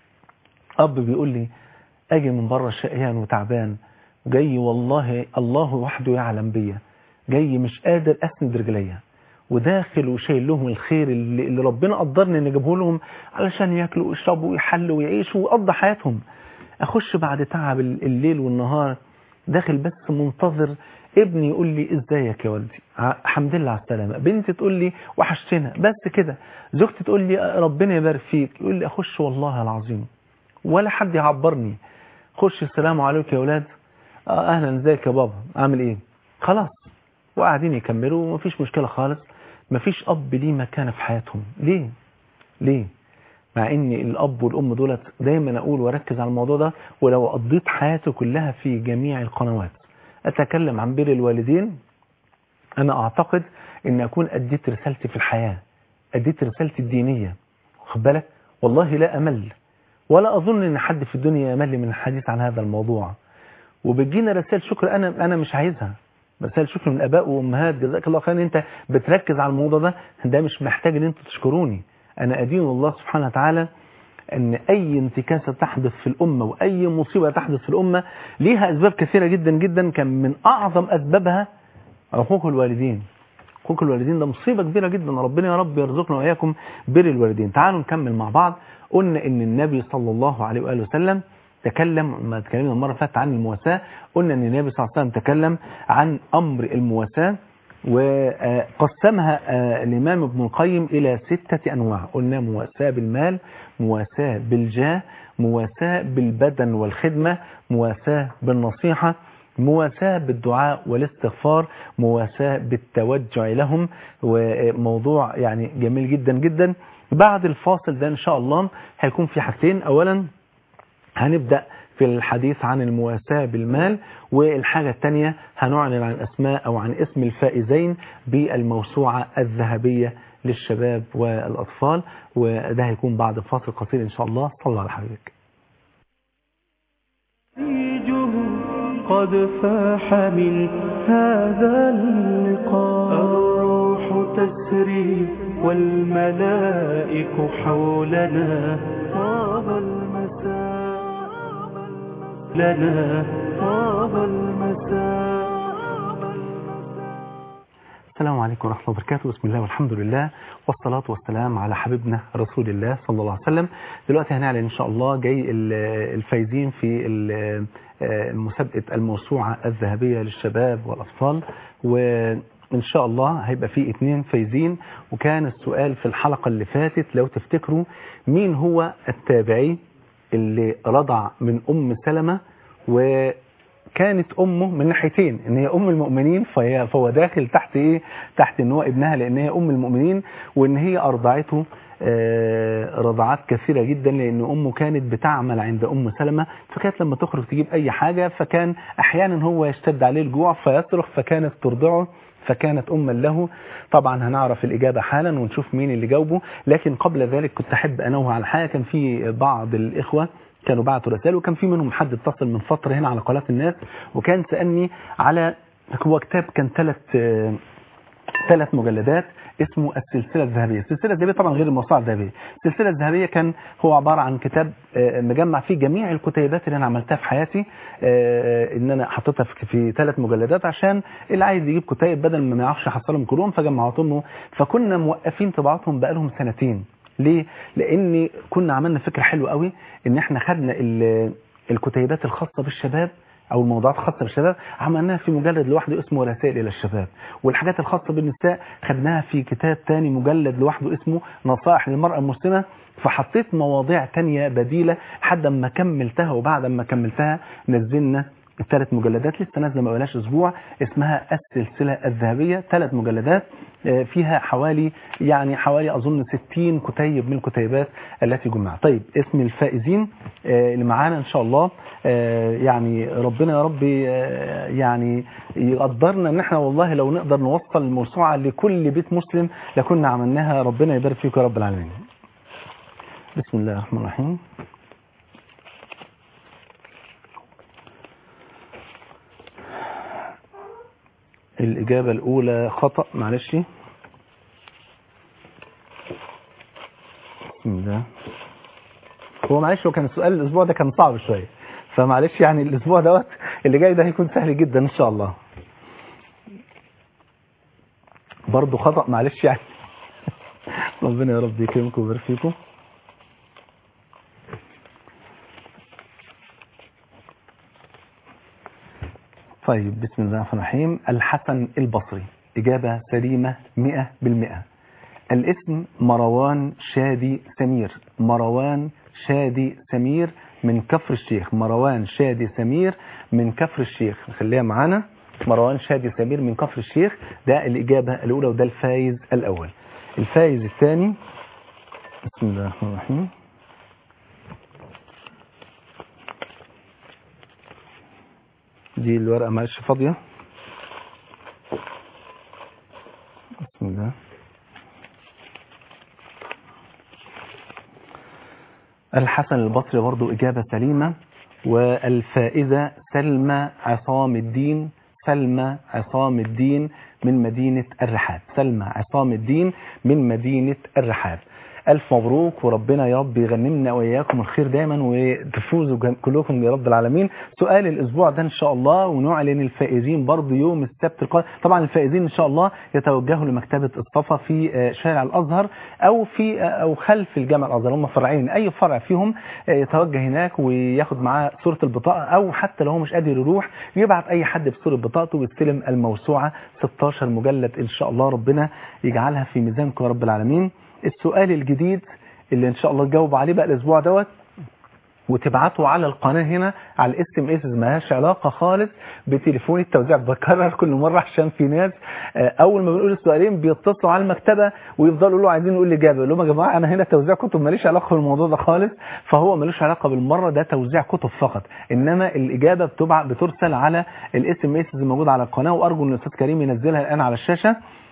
اب بيقول لي اجي من بره شقيان وتعبان جاي والله الله وحده يعلم بيا، جاي مش قادر اسند رجليا، وداخل وشايل لهم الخير اللي ربنا قدرني ان اجيبه لهم علشان ياكلوا ويشربوا ويحلوا ويعيشوا ويقضوا حياتهم. اخش بعد تعب الليل والنهار داخل بس منتظر ابني يقول لي ازيك يا والدي، الحمد لله على السلامه، بنتي تقول لي وحشتنا، بس كده، زوجتي تقول لي ربنا يبارك فيك، يقول لي اخش والله العظيم ولا حد يعبرني، خش السلام عليكم يا اولاد، اهلا ازيك يا بابا عامل ايه، خلاص، وقاعدين يكملوا ومفيش مشكلة خالص. مفيش أب ليه مكانة في حياتهم. ليه؟ مع ان الأب والأم دولت دايما أقول واركز على الموضوع ده، ولو قضيت حياتي كلها في جميع القنوات أتكلم عن بر الوالدين، أنا أعتقد أن أكون أديت رسالتي في الحياة، أديت رسالتي الدينية، خد بالك، والله لا أمل ولا أظن أن حد في الدنيا يمل من الحديث عن هذا الموضوع. وبتجينا رسائل شكر أنا مش عايزها، رسائل شكر من الآباء وأمهات، جزاك الله خير أنت بتركز على الموضوع ده مش محتاج أن أنتوا تشكروني. أنا أدين الله سبحانه وتعالى أن أي انتكاسة تحدث في الأمة وأي مصيبة تحدث في الأمة ليها أسباب كثيرة جدا جدا، كان من أعظم أسبابها حقوق الوالدين. حقوق الوالدين ده مصيبة كبيرة جدا، ربنا يا رب يرزقنا وإياكم بر الوالدين. تعالوا نكمل مع بعض. قلنا أن النبي صلى الله عليه وآله وسلم تكلم، ما تكلمنا المرة فاتت عن المواساة، قلنا أن النبي صلى الله عليه وسلم تكلم عن أمر المواساة وقسمها الإمام ابن القيم إلى 6 أنواع. قلنا مواساة بالمال، مواساة بالجاه، مواساة بالبدن والخدمة، مواساة بالنصيحة، مواساة بالدعاء والاستغفار، مواساة بالتوجع لهم. وموضوع يعني جميل جدا جدا. بعد الفاصل ده إن شاء الله هيكون في حاجتين. أولا هنبدأ في الحديث عن المواساة بالمال، والحاجة الثانية هنعلن عن أسماء أو عن اسم الفائزين بالموسوعة الذهبية للشباب والأطفال، وده هيكون بعد فاصل قصير إن شاء الله. صلى على حبيبك. قد فاح من هذا اللقاء، الروح تسري والملائك حولنا، طاب المساء لنا، طاب المساء. السلام عليكم ورحمة الله وبركاته. بسم الله والحمد لله والصلاة والسلام على حبيبنا رسول الله صلى الله عليه وسلم. دلوقتي هنعلن إن شاء الله جاي الفايزين في مسابقة الموسوعة الذهبية للشباب والأطفال، وإن شاء الله هيبقى فيه 2 فايزين. وكان السؤال في الحلقة اللي فاتت لو تفتكروا مين هو التابعي اللي رضع من أم سلمة، وكانت أمه من ناحيتين إن هي أم المؤمنين، فهو داخل تحت إيه؟ تحت إن هو ابنها، لأن هي أم المؤمنين، وإن هي أرضعته رضعات كثيرة جدا، لأن أمه كانت بتعمل عند أم سلمة، فكانت لما تخرج تجيب أي حاجة فكان أحيانا هو يشتد عليه الجوع فيصرخ، فكانت ترضعه، فكانت أما له. طبعا هنعرف الإجابة حالا ونشوف مين اللي جاوبه، لكن قبل ذلك كنت أحب أنوه على حاجة. كان في بعض الإخوة كانوا بعتوا رسائل، وكان في منهم حد اتصل من فترة هنا على قناة الناس، وكان سألني على هو كتاب كان 3 مجلدات اسمه السلسلة الذهبية. السلسلة الذهبية طبعا غير الموسوعة الذهبية. السلسلة الذهبية كان هو عبارة عن كتاب مجمع فيه جميع الكتيبات اللي أنا عملتها في حياتي، إن أنا حطيتها في 3 مجلدات عشان اللي عايز يجيب كتيب بدل ما يعرفش يحصلهم كلهم، فجمعتهم له. فكنا موقفين طباعتهم بقالهم 2 سنين. ليه؟ لأن كنا عملنا فكرة حلوة قوي، إن احنا خدنا الكتيبات الخاصة بالشباب او الموضوعات الخاصه بالشباب عملناها في مجلد لوحده اسمه رسائل الى الشباب، والحاجات الخاصه بالنساء خدناها في كتاب تاني مجلد لوحده اسمه نصائح للمراه المسلمه. فحطيت مواضيع تانية بديله لحد ما كملتها، وبعد ما كملتها نزلنا ال3 مجلدات لسه نازله ما بقالهاش اسبوع، اسمها السلسله الذهبيه. 3 مجلدات فيها حوالي اظن 60 كتيب من الكتيبات التي جمعت. طيب اسم الفائزين اللي معانا ان شاء الله، يعني ربنا يا رب يعني يقدرنا ان احنا والله لو نقدر نوصل الموسوعه لكل بيت مسلم لكنا عملناها. ربنا يبارك فيكم يا رب العالمين. بسم الله الرحمن الرحيم. الإجابة الأولى خطأ، معلش. بسم الله. هو معلش هو كان السؤال الأسبوع ده كان صعب شوية، فمعلش يعني الأسبوع دوت اللي جاي ده هيكون سهل جدا إن شاء الله. برضو خطأ، معلش يعني. ربنا يا رب يكرمكم ويبارك فيكم. طيب بسم الله الرحمن الرحيم. الحسن البصري، إجابة سليمة 100%. الاسم مروان شادي سمير. مروان شادي سمير من كفر الشيخ. مروان شادي سمير من كفر الشيخ، خليها معانا. مروان شادي سمير من كفر الشيخ، ده الإجابة الأولى وده الفايز الأول. الفايز الثاني، بسم الله الرحمن الرحيم. دي الورقة معلش فاضية. بسم الله. الحسن البصري برضو إجابة سليمة. والفائزة سلمى عصام الدين. سلمى عصام الدين من مدينة الرحاب. سلمى عصام الدين من مدينة الرحاب. ألف مبروك، وربنا يا رب يغنمنا وإياكم الخير دايما وتفوزوا كلكم يا رب العالمين. سؤال الأسبوع ده إن شاء الله، ونعلن الفائزين برضو يوم السبت القادم. طبعا الفائزين إن شاء الله يتوجهوا لمكتبة الصفا في شارع الأزهر أو خلف الجامع الأزهر. هم فرعين، أي فرع فيهم يتوجه هناك وياخد معاه صورة البطاقة، أو حتى لو هو مش قادر يروح يبعت أي حد بصورة بطاقته ويستلم الموسوعة 16 مجلد إن شاء الله. ربنا يجعلها في ميزانكم يا رب العالمين. السؤال الجديد اللي ان شاء الله تجاوب عليه بقى الاسبوع دوت، وتبعته على القناة هنا على الاس ام اس، مالهاش علاقة خالص بتليفون التوزيع. بكرر كل مرة عشان في ناس اول ما بنقول السؤالين بيتصلوا على المكتبة ويفضلوا يقولوا عايزين نقول الاجابة. يقول لهم يا جماعة انا هنا توزيع كتب، ماليش علاقة بالموضوع ده خالص. فهو مالوش علاقة بالمرة، ده توزيع كتب فقط، انما الاجابة بترسل على الاس ام اس اللي موجود على القناة. وارجو ان الاستاذ كريم ينزلها الان على الشاشة.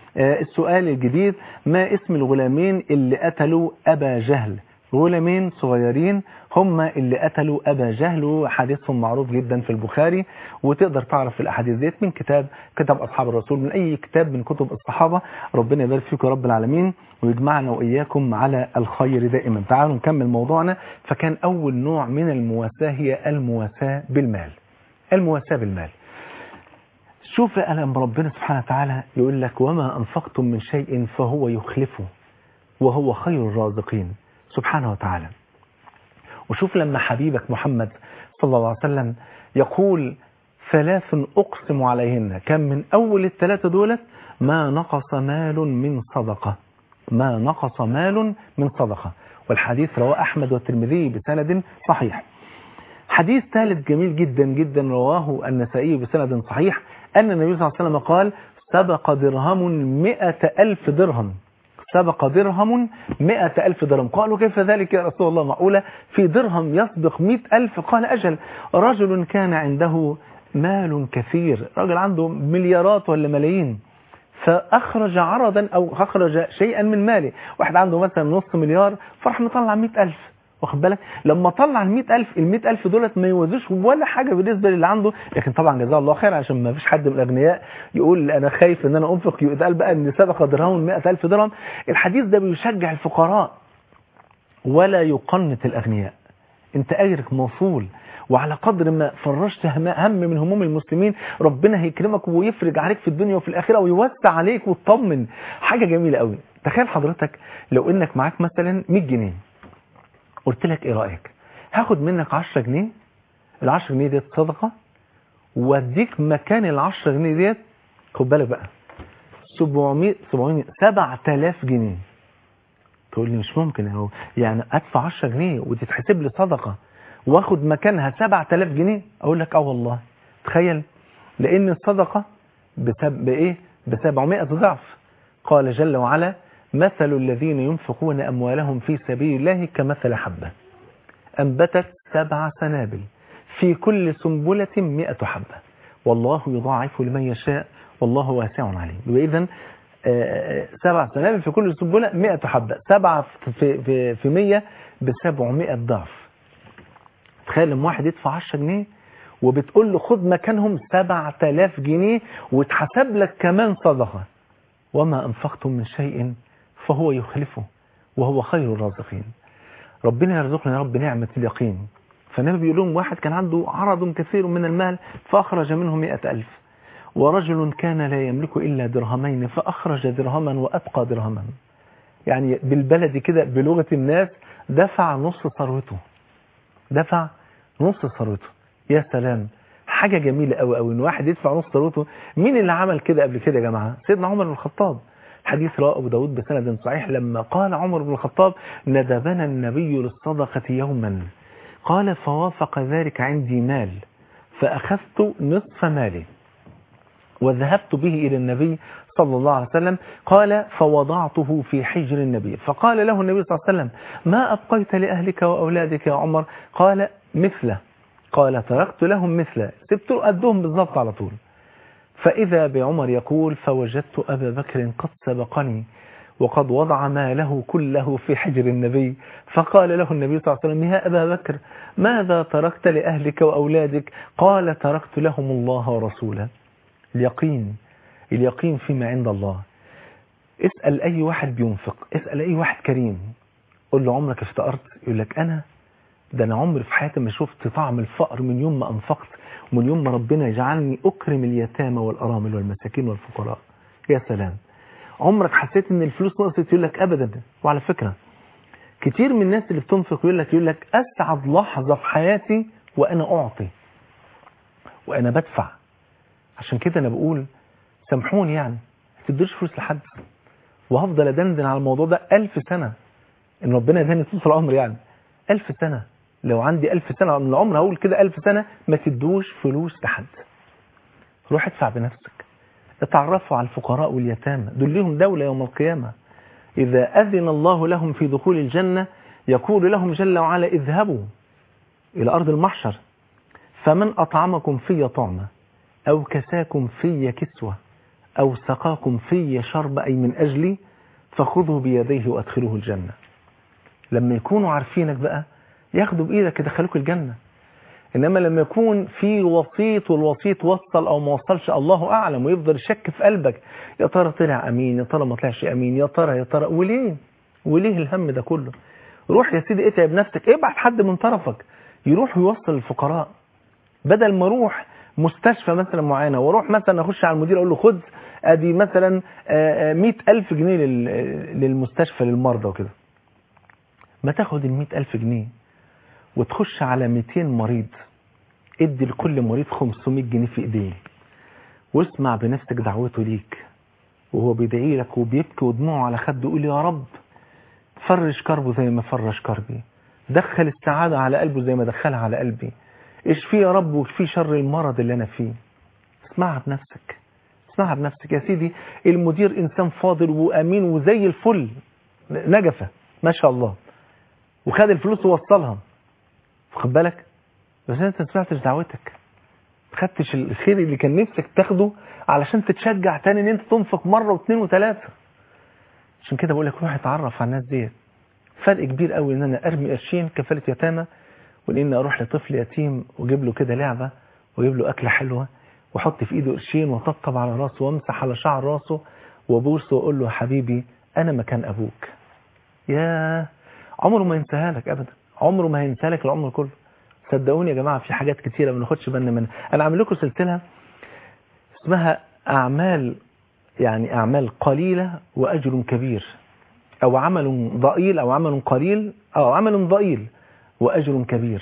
السؤال الجديد: ما اسم الغلامين اللي قتلوا أبا جهل؟ غلامين صغيرين هم اللي قتلوا أبا جهل، وحديثهم معروف جدا في البخاري، وتقدر تعرف الأحاديث ديت من كتاب أصحاب الرسول، من أي كتاب من كتب الصحابة. ربنا يبارك فيكم يا رب العالمين ويجمعنا وإياكم على الخير دائما. تعالوا نكمل موضوعنا. فكان أول نوع من المواساة هي المواساة بالمال. المواساة بالمال، شوف ألم ربنا سبحانه وتعالى يقول لك: وما أنفقتم من شيء فهو يخلفه وهو خير الرازقين سبحانه وتعالى. وشوف لما حبيبك محمد صلى الله عليه وسلم يقول: 3 أقسم عليهن، كان من أول الثلاثة دولت: ما نقص مال من صدقة، ما نقص مال من صدقة. والحديث رواه أحمد والترمذي بسند صحيح. حديث ثالث جميل جدا جدا رواه النسائي بسند صحيح، أن النبي صلى الله عليه وسلم قال: سبق درهم 100,000 درهم، سبق درهم 100,000 درهم. قالوا: كيف ذلك يا رسول الله؟ معقولة في درهم يسبق 100,000؟ قال: أجل، رجل كان عنده مال كثير، رجل عنده مليارات ولا ملايين، فأخرج عرضا أو أخرج شيئا من ماله. واحد عنده مثلا نص مليار فرح مطلع 100,000، واخد بالك؟ لما طلع ال100,000 دولت ما يوازوش ولا حاجة بالنسبة للي عنده، لكن طبعا جزاه الله خير، عشان ما فيش حد من الأغنياء يقول أنا خايف إن أنا أنفق، يتقال بقى إن سبق درهم 100,000 درهم. الحديث ده بيشجع الفقراء ولا يقنط الأغنياء. أنت أجرك موصول، وعلى قدر ما فرجت هم من هموم المسلمين ربنا هيكرمك ويفرج عليك في الدنيا وفي الآخرة ويوسع عليك وتطمن. حاجة جميلة قوي. تخيل حضرتك لو إنك معاك مثلا 100 جنيه، قلت لك ايه رأيك هاخد منك 10 جنيه، ال10 جنيه ديت صدقة، واديك مكان ال10 جنيه ديت، خد بالك بقى، 7,000 جنيه. تقول لي مش ممكن اهو، يعني ادفع 10 جنيه وتتحسب لي صدقة واخد مكانها 7,000 جنيه؟ اقول لك والله. تخيل، لان الصدقة بايه؟ ب700 ضعف. قال جل وعلا: مثل الذين ينفقون أموالهم في سبيل الله كمثل حبة أنبتت 7 سنابل في كل سنبلة 100 حبة والله يضاعف لمن يشاء والله واسع عليم. وإذن 7 سنابل في كل سنبلة 100 حبة، 7 في 100 ب700 ضعف. تخيل لما واحد يدفع 10 جنيه وبتقول له خد مكانهم 7,000 جنيه وتحسب لك كمان صدقة. وما أنفقتم من شيء فهو يخلفه وهو خير الرازقين. ربنا يرزقنا يا رب نعمة اليقين. فالنبي بيقول لهم: واحد كان عنده عرض كثير من المال فأخرج منه 100,000، ورجل كان لا يملك إلا درهمين فأخرج درهما وأبقى درهما. يعني بالبلد كده بلغة الناس دفع نص ثروته، دفع نص ثروته. يا سلام، حاجة جميلة قوي قوي ان واحد يدفع نص ثروته. مين اللي عمل كده قبل كده يا جماعة؟ سيدنا عمر بن الخطاب. حديث رواه أبو داود بسند صحيح لما قال عمر بن الخطاب: ندبنا النبي للصدقة يوما، قال فوافق ذلك عندي مال فأخذت نصف مالي وذهبت به إلى النبي صلى الله عليه وسلم، قال فوضعته في حجر النبي، فقال له النبي صلى الله عليه وسلم: ما أبقيت لأهلك وأولادك يا عمر؟ قال مثله. قال تركت لهم مثله، سبت قدهم بالضبط على طول. فإذا بعمر يقول: فوجدت أبا بكر قد سبقني وقد وضع ماله كله في حجر النبي، فقال له النبي صلى الله عليه وسلم: يا أبا بكر ماذا تركت لأهلك وأولادك؟ قال تركت لهم الله ورسوله. اليقين، اليقين فيما عند الله. اسأل أي واحد بينفق، اسأل أي واحد كريم، قل له: عمرك افتقرت؟ يقول لك: أنا عمري في حياتي ما شفت طعم الفقر من يوم ما أنفقت، ومن يوم ما ربنا يجعلني أكرم اليتامى والأرامل والمساكين والفقراء. يا سلام، عمرك حسيت ان الفلوس نقصت؟ يقول لك أبدا. وعلى فكرة كتير من الناس اللي بتنفق يقول لك أسعد لحظة في حياتي وأنا أعطي وأنا بدفع. عشان كده أنا بقول سامحوني، يعني ما تدوش فلوس لحد، وهفضل أدندن على الموضوع ده 1000 سنة إن ربنا يداني طول العمر، يعني 1000 سنة. لو عندي 1000 سنة من العمر هقول كده 1000 سنة ما تدوش فلوس لحد. روح ادفع بنفسك، اتعرفوا على الفقراء واليتامى، دول لهم دولة يوم القيامة. إذا أذن الله لهم في دخول الجنة يقول لهم جل وعلا: اذهبوا إلى أرض المحشر فمن أطعمكم في طعمة أو كساكم في كسوة أو سقاكم في شرب أي من أجلي فخذوا بيديه وأدخلوه الجنة. لما يكونوا عارفينك بقى ياخدوا بإيدك يدخلوك الجنة. إنما لما يكون في وسيط والوسيط وصل أو ما وصلش الله أعلم، ويفضل يشك في قلبك يا ترى طلع أمين يا ترى ما طلعش أمين يا ترى وليه الهم ده كله؟ روح يا سيدي اتعب نفسك، ابعت حد من طرفك يروح يوصل الفقراء، بدل ما اروح مستشفى مثلا معينة واروح مثلا اخش على المدير اقول له خد ادي مثلا 100,000 جنيه للمستشفى للمرضى وكده. ما تاخد 100,000 جنيه وتخش على 200 مريض، ادي لكل مريض 500 جنيه في ايديه، واسمع بنفسك دعوته ليك وهو بيدعي لك وبيبكي ودموعه على خده، يقول يا رب فرج كربه زي ما فرج كربي، دخل السعادة على قلبه زي ما دخلها على قلبي، اشفي يا رب واشفي شر المرض اللي انا فيه. اسمعها بنفسك يا سيدي. المدير انسان فاضل وامين وزي الفل، نجفة ما شاء الله، وخد الفلوس ووصلها، خد بالك، بس انت ما سمعتش دعوتك، خدتش الخير اللي كان نفسك تاخده علشان تتشجع تاني ان انت تنفق مرة واثنين وثلاثة. عشان كده بقول لك روح اتعرف على الناس ديت. فرق كبير قوي ان انا ارمي قرشين كفالة يتامى، وان اروح لطفل يتيم واجيب له كده لعبة واجيب له اكلة حلوة واحط في ايده قرشين وطبطب على راسه وامسح على شعر راسه وابوسه واقول له يا حبيبي انا مكان ابوك. يا عمره ما ينساها لك ابدا، عمره ما هينسى لك العمر كله. صدقوني يا جماعة في حاجات كتيرة ما ناخدش بالنا منها. انا عامل لكم سلسلة اسمها اعمال قليلة واجر كبير، او عمل ضئيل او عمل قليل او عمل ضئيل واجر كبير.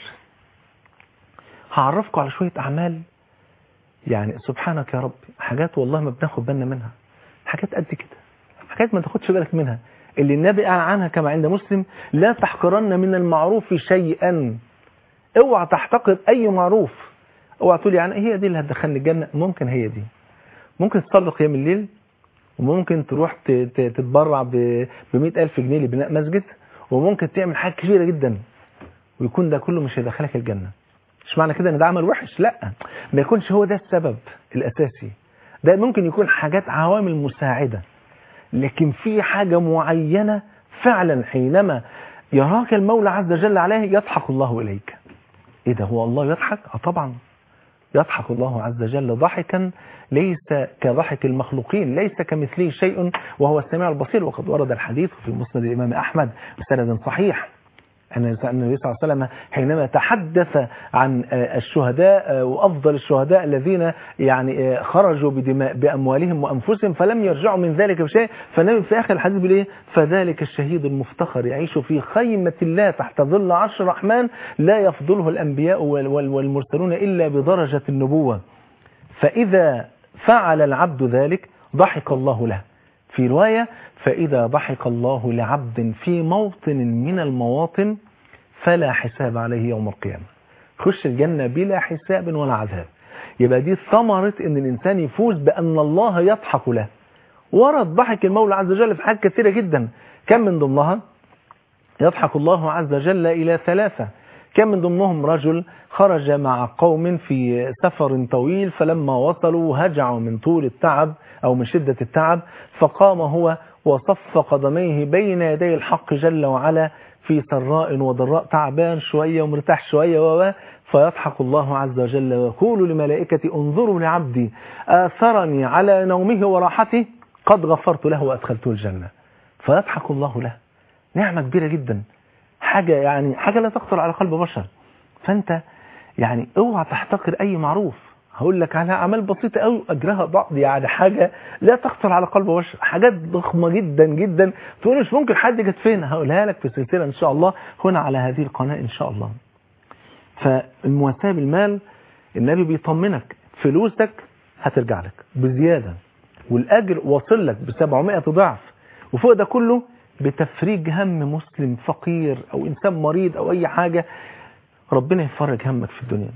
هعرفكم على شوية اعمال يعني سبحانك يا رب، حاجات والله ما بناخد بالنا منها، حاجات قد كده، حاجات ما تاخدش بالك منها، اللي النبي قال عنها كما عند مسلم لا تحقرن من المعروف شيئا. اوعى تحتقر اي معروف، اوعى تقول يعني هي دي اللي هتدخلني الجنة. ممكن هي دي، ممكن تصلي قيام الليل، وممكن تروح تتبرع ب100,000 جنيه لبناء مسجد، وممكن تعمل حاجات كبيرة جدا، ويكون ده كله مش هيدخلك الجنة. مش معنى كده ان ده عمل وحش، لا، ما يكونش هو ده السبب الاساسي، ده ممكن يكون حاجات عوامل مساعدة، لكن في حاجة معينة فعلا حينما يراك المولى عز وجل عليه يضحك الله إليك. ايه ده، هو الله يضحك؟ طبعا يضحك الله عز وجل ضحكا ليس كضحك المخلوقين، ليس كمثله شيء وهو السميع البصير. وقد ورد الحديث في مسند الإمام أحمد بسند صحيح أن النبي صلى الله عليه وسلم حينما تحدث عن الشهداء وأفضل الشهداء الذين يعني خرجوا بأموالهم وأنفسهم فلم يرجعوا من ذلك بشيء، فالنبي في آخر الحديث بيقول إيه؟ فذلك الشهيد المفتخر يعيش في خيمة الله تحت ظل عرش الرحمن لا يفضله الأنبياء والمرسلون إلا بدرجة النبوة، فإذا فعل العبد ذلك ضحك الله له. في رواية فإذا ضحك الله لعبد في موطن من المواطن فلا حساب عليه يوم القيامة، خش الجنة بلا حساب ولا عذاب. يبقى دي ثمرة ان الانسان يفوز بان الله يضحك له. ورد ضحك المولى عز وجل في حاجات كثيرة جدا، كم من ضمنها يضحك الله عز وجل الى ثلاثة، كان من ضمنهم رجل خرج مع قوم في سفر طويل، فلما وصلوا هجعوا من طول التعب أو من شدة التعب، فقام هو وصف قدميه بين يدي الحق جل وعلا في سراء وضراء، تعبان شوية ومرتاح شوية فيضحك الله عز وجل ويقول لملائكة انظروا لعبدي آثرني على نومه وراحته قد غفرت له وأدخلته الجنة. فيضحك الله له، نعمة كبيرة جدا، حاجة لا تخطر على قلب بشر. فانت يعني اوعى تحتقر اي معروف. هقول لك على اعمال بسيطة قوي اجرها بعض، يعني حاجة لا تخطر على قلب بشر، حاجات ضخمة جدا جدا تقول مش ممكن حد جت فين، هقولها لك في سلسلة ان شاء الله هنا على هذه القناة ان شاء الله. فالمواساة بالمال النبي بيطمنك فلوسك هترجع لك بزيادة، والاجر واصل لك ب700 ضعف، وفوق ده كله بتفريج هم مسلم فقير او انسان مريض او اي حاجة. ربنا يفرج همك في الدنيا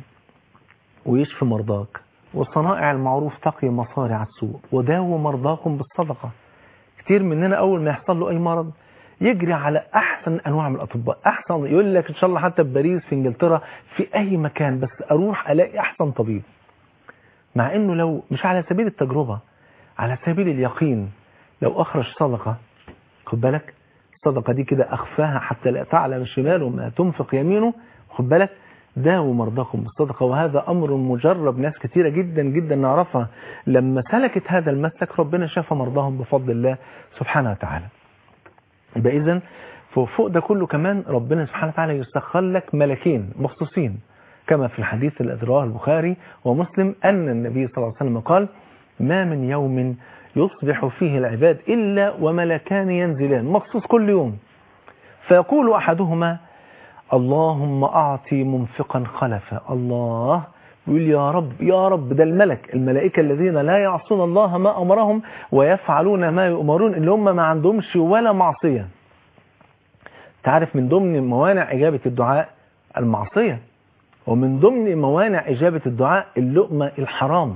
ويشفي مرضاك، وصنائع المعروف تقي مصارع السوء، وداووا مرضاكم بالصدقة. كتير مننا اول ما يحصل له اي مرض يجري على احسن انواع من الاطباء، احسن يقول لك ان شاء الله حتى في باريس في انجلترا في اي مكان بس اروح الاقي احسن طبيب، مع انه لو مش على سبيل التجربة، على سبيل اليقين لو أخرج صدقة، خد بالك الصدقة دي كده أخفاها حتى لا تعلم شماله ما تنفق يمينه، خد بالك داووا مرضاكم بالصدقة. وهذا أمر مجرب، ناس كثيرة جدا جدا نعرفها لما سلكت هذا المسلك ربنا شاف مرضاهم بفضل الله سبحانه وتعالى. يبقى إذن فوق ده كله كمان ربنا سبحانه وتعالى يسخر لك ملكين مخصوصين كما في الحديث الذي رواه البخاري ومسلم أن النبي صلى الله عليه وسلم قال: ما من يوم يصبح فيه العباد إلا وملكان ينزلان مخصوص كل يوم، فيقول أحدهما: اللهم أعطي منفقا خلفا. الله يقول يا رب يا رب، ده الملائكة الذين لا يعصون الله ما أمرهم ويفعلون ما يؤمرون، اللي هم ما عندهمش ولا معصية. تعرف من ضمن موانع إجابة الدعاء المعصية، ومن ضمن موانع إجابة الدعاء اللقمة الحرام.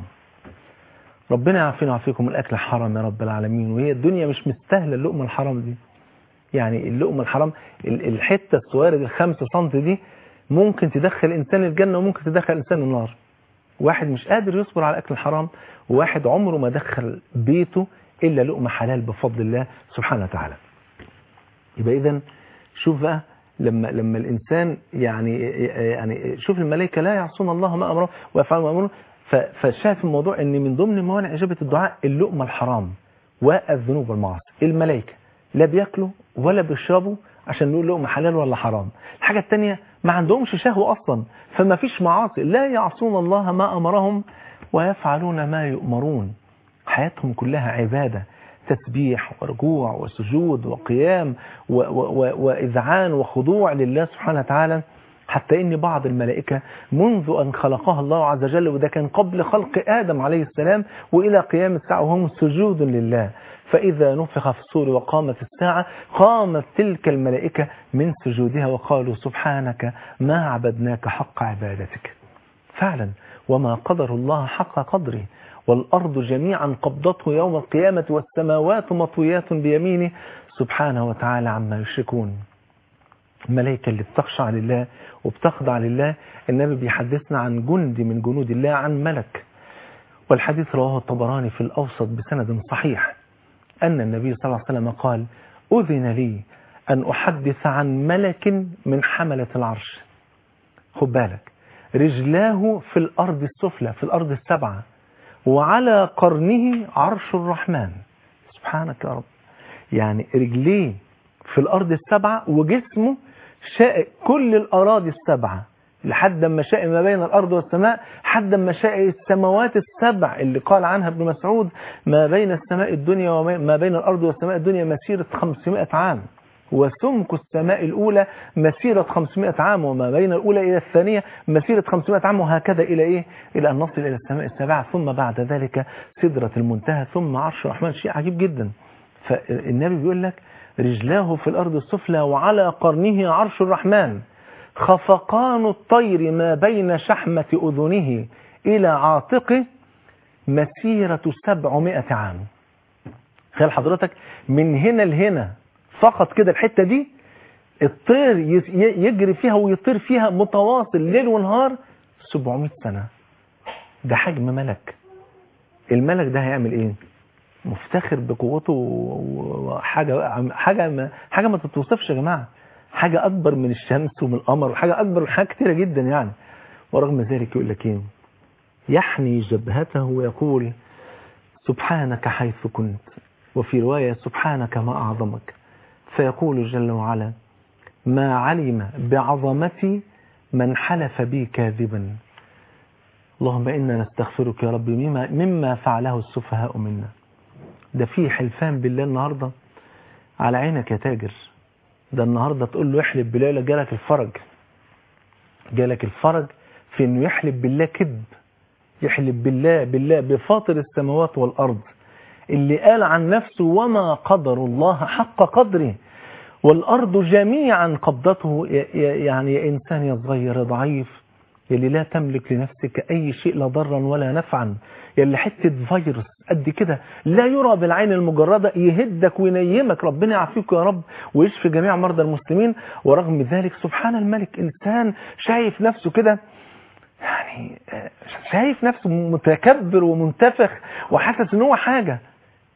ربنا يعافينا ويعافيكم الأكل الحرام يا رب العالمين. وهي الدنيا مش مستاهلة اللقمة الحرام دي، يعني اللقمة الحرام الحتة الصغيرة دي 5 سم دي ممكن تدخل إنسان الجنة وممكن تدخل إنسان النار. واحد مش قادر يصبر على الأكل الحرام، وواحد عمره ما دخل بيته إلا لقمة حلال بفضل الله سبحانه وتعالى. يبقى إذن شوف بقى لما الإنسان يعني شوف الملائكة لا يعصون الله ما أمره ويفعلون ما أمره. فشاف الموضوع ان من ضمن موانع إجابة الدعاء اللقمة الحرام والذنوب والمعاصي. الملائكة لا بياكلوا ولا بيشربوا عشان نقول لقمة حلال ولا حرام. الحاجة التانية ما عندهمش شهوة أصلا، فما فيش معاصي، لا يعصون الله ما أمرهم ويفعلون ما يؤمرون. حياتهم كلها عبادة، تسبيح ورجوع وسجود وقيام وإذعان وخضوع لله سبحانه وتعالى. حتى إن بعض الملائكة منذ أن خلقها الله عز وجل، وده كان قبل خلق آدم عليه السلام وإلى قيام الساعة، وهم سجود لله. فإذا نفخ في الصور وقامت الساعة قامت تلك الملائكة من سجودها وقالوا: سبحانك ما عبدناك حق عبادتك. فعلا وما قدر الله حق قدره، والأرض جميعا قبضته يوم القيامة والسماوات مطويات بيمينه سبحانه وتعالى عما يشركون. الملائكة اللي بتخشع لله وبتخضع لله. النبي بيحدثنا عن جند من جنود الله، عن ملك، والحديث رواه الطبراني في الأوسط بسند صحيح أن النبي صلى الله عليه وسلم قال: أذن لي أن أحدث عن ملك من حملة العرش. خد بالك، رجلاه في الأرض السفلى، في الأرض السبعة، وعلى قرنه عرش الرحمن. سبحانك يا رب، يعني رجليه في الأرض السبعة وجسمه شائق كل الأراضي السبعة، لحد ما شاء ما بين الأرض والسماء، حد ما شاء السماوات السبع اللي قال عنها ابن مسعود: ما بين السماء الدنيا وما بين الأرض والسماء الدنيا مسيرة 500 عام، وسمك السماء الأولى مسيرة 500 عام، وما بين الأولى إلى الثانية مسيرة 500 عام، وهكذا إلى إيه؟ إلى أن نصل إلى السماء السابعة، ثم بعد ذلك سدرة المنتهى، ثم عرش الرحمن. شيء عجيب جدا. فالنبي بيقول لك: رجلاه في الأرض السفلى وعلى قرنه عرش الرحمن، خفقان الطير ما بين شحمة أذنه إلى عاتقه مسيرة 700 عام. خيال حضرتك من هنا لهنا فقط كده الحتة دي الطير يجري فيها ويطير فيها متواصل ليل ونهار 700 سنة. ده حجم ملك. الملك ده هيعمل ايه؟ مفتخر بقوته وحاجة ما تتوصفش يا جماعة. حاجة أكبر من الشمس ومن القمر، وحاجة أكبر من حاجة كتيرة جدا يعني. ورغم ذلك يقول لك ايه؟ يحني جبهته ويقول: سبحانك حيث كنت، وفي رواية: سبحانك ما أعظمك. فيقول جل وعلا: ما علم بعظمتي من حلف بي كاذبا. اللهم إنا نستغفرك يا رب مما فعله السفهاء منا. ده فيه حلفان بالله النهاردة على عينك يا تاجر. ده النهاردة تقول له احلف بالله، جالك الفرج. جالك الفرج في انه يحلف بالله كذب. يحلف بالله بفاطر السماوات والأرض، اللي قال عن نفسه: وما قدر الله حق قدره، والأرض جميعا قبضته. يعني يا إنسان يا صغير يا ضعيف، يلي لا تملك لنفسك أي شيء لا ضرا ولا نفعا، يلي حتة فيروس قد كده لا يرى بالعين المجردة يهدك وينيمك. ربنا يعافيك يا رب ويشفي جميع مرضى المسلمين. ورغم ذلك سبحان الملك، إنسان شايف نفسه كده، يعني شايف نفسه متكبر ومنتفخ وحاسس ان هو حاجة.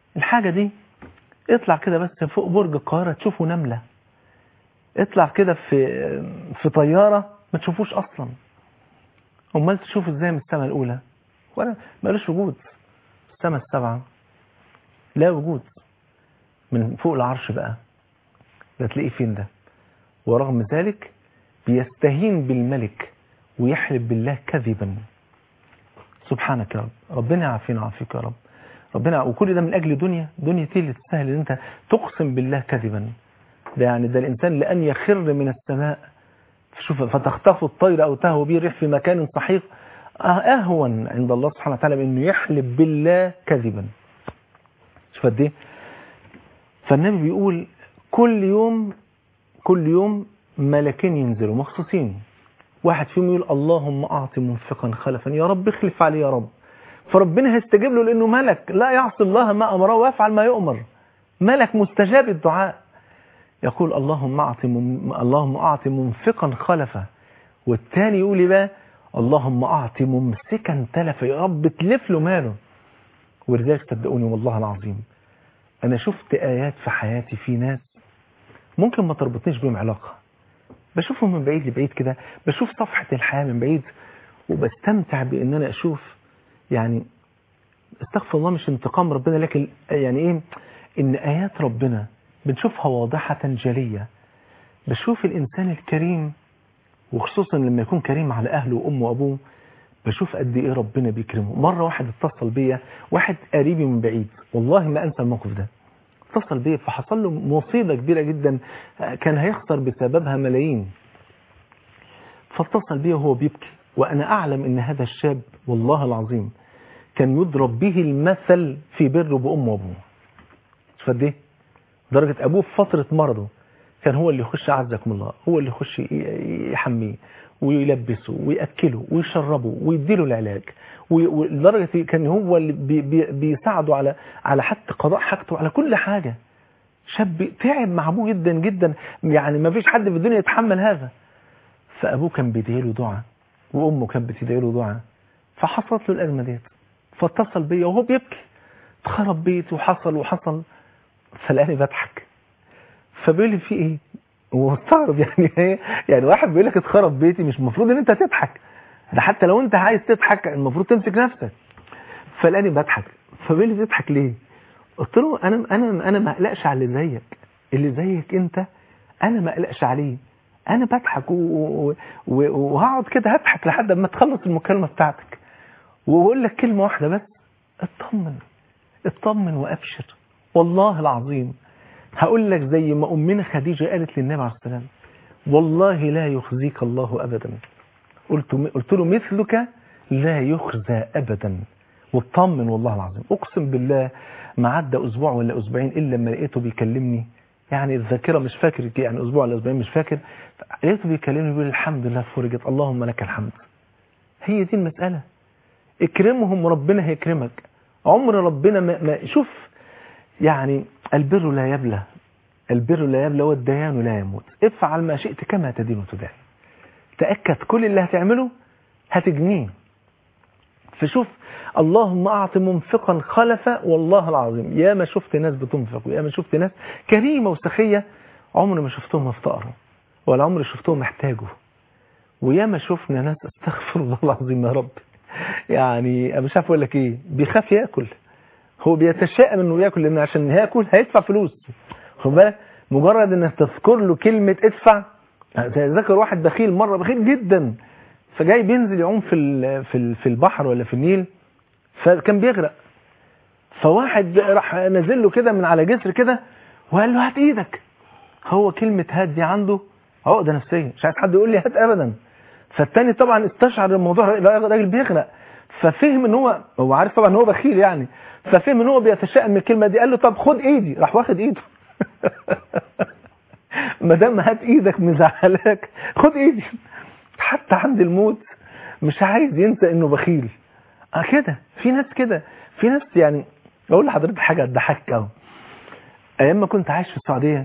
الحاجة دي اطلع كده بس فوق برج القاهرة تشوفوا نملة، اطلع كده في طيارة ما تشوفوش اصلا. امال تشوف ازاي من السماء الاولى؟ ولا مالوش وجود. السماء السبعة لا وجود. من فوق العرش بقى لا تلاقيه فين ده. ورغم ذلك بيستهين بالملك ويحلف بالله كذبا. سبحانك يا رب، ربنا يعافينا ويعافيك يا رب. ربنا، وكل ده من اجل دنيا دي اللي تستاهل ان انت تقسم بالله كذبا. ده يعني ده الانسان لان يخر من السماء شوف فتخطف الطير او تهوي به الريح في مكان سحيق اهون عند الله سبحانه وتعالى من انه يحلف بالله كذبا. شوف قد ايه. فالنبي بيقول كل يوم ملكين ينزلوا مخصوصين، واحد فيهم يقول اللهم اعط منفقا خلفا، يا رب اخلف عليه يا رب. فربنا هيستجيب له لانه ملك لا يعصي الله ما امره ويفعل ما يؤمر، ملك مستجاب الدعاء. يقول اللهم اعط منفقا خلفا. والثاني يقول بقى اللهم اعط ممسكا تلفا، يا رب تلف له ماله. ولذلك صدقوني والله العظيم انا شفت ايات في حياتي في ناس ممكن ما تربطنيش بهم علاقه، بشوفهم من بعيد لبعيد كده، بشوف صفحه الحياه من بعيد وبستمتع بان انا اشوف، يعني استغفر الله مش انتقام ربنا، لكن يعني ايه، ان ايات ربنا بنشوفها واضحه جليه. بشوف الانسان الكريم وخصوصا لما يكون كريم على اهله وامه وابوه، بشوف قد ايه ربنا بيكرمه. مره واحد اتصل بيا، واحد قريبي من بعيد، والله ما انسى الموقف ده. اتصل بيا فحصل له مصيبه كبيره جدا كان هيخسر بسببها ملايين. فاتصل بيا وهو بيبكي، وانا اعلم ان هذا الشاب والله العظيم كان يضرب به المثل في بره بامه وابوه. شوف قد ايه درجه ابوه في فتره مرضه كان هو اللي يخش اعزكم الله، هو اللي يخش يحميه ويلبسه ويأكله ويشربه ويديله العلاج، ولدرجة كان هو اللي بيساعده على حتى قضاء حاجته، على كل حاجة. شاب تعب مع ابوه جدا جدا، يعني ما فيش حد في الدنيا يتحمل هذا. فابوه كان بيدعي له دعاء وامه كانت بتدعي له دعاء، فحصلت له الازمه ديت. فاتصل بيا وهو بيبكي، اتخرب بيته وحصل. فلقاني بضحك، فبيقول لي في ايه؟ هو مستغرب يعني واحد بيقول لك اتخرب بيتي، مش المفروض ان انت تضحك، ده حتى لو انت عايز تضحك المفروض تمسك نفسك. فلقاني بضحك، فبيقول لي بتضحك ليه؟ قلت له انا ما اقلقش على اللي زيك انت، انا ما اقلقش عليه، انا بضحك وهقعد كده هضحك لحد ما تخلص المكالمه بتاعتك، واقول لك كلمه واحده بس، اطمن وابشر. والله العظيم هقول لك زي ما امنا خديجه قالت للنبي عليه السلام، والله لا يخزيك الله ابدا. قلت له مثلك لا يخزى ابدا، واطمن والله العظيم. اقسم بالله ما عدى اسبوع ولا اسبوعين الا لما لقيته بيكلمني، يعني الذاكره مش فاكر يعني اسبوع ولا اسبوعين مش فاكر، لقيته بيكلمني بيقول الحمد لله فرجت، اللهم لك الحمد. هي دي المساله، اكرمهم ربنا هيكرمك. عمر ربنا ما شوف، يعني البر لا يبلى والديان لا يموت. افعل ما شئت كما تدين تدان. تأكد كل اللي هتعمله هتجنيه. فشوف اللهم أعط منفقا خلفا، والله العظيم يا ما شفت ناس بتنفق ويا ما شفت ناس كريمة وسخية عمري ما شفتهم افتقروا ولا عمري شفتهم محتاجوا، ويا ما شفنا ناس استغفر الله العظيم يا رب، يعني أنا مش عارف أقول لك إيه، بيخاف ياكل، هو بيتشائم انه ياكل لان عشان هياكل هيدفع فلوس. خد بالك مجرد انك تذكر له كلمه ادفع. ذكر واحد بخيل مره، بخيل جدا، فجاي بينزل يعوم في البحر ولا في النيل، فكان بيغرق، فواحد راح نزل له كده من على جسر كده وقال له هات ايدك. هو كلمه هات دي عنده عقده نفسيه، مش عايز حد يقول لي هات ابدا. فالتاني طبعا استشعر الموضوع، الراجل بيغرق، ففهم ان هو عارف طبعا ان هو بخيل يعني، ففهم ان هو بيتشائم من الكلمه دي، قال له طب خد ايدي، راح واخد ايده. ما دام هات ايدك مزعلاك خد ايدي. حتى عند الموت مش عايز ينسى انه بخيل. كده في ناس كده، في ناس يعني. اقول لحضرتك حاجه تضحك قوي. ايام ما كنت عايش في السعوديه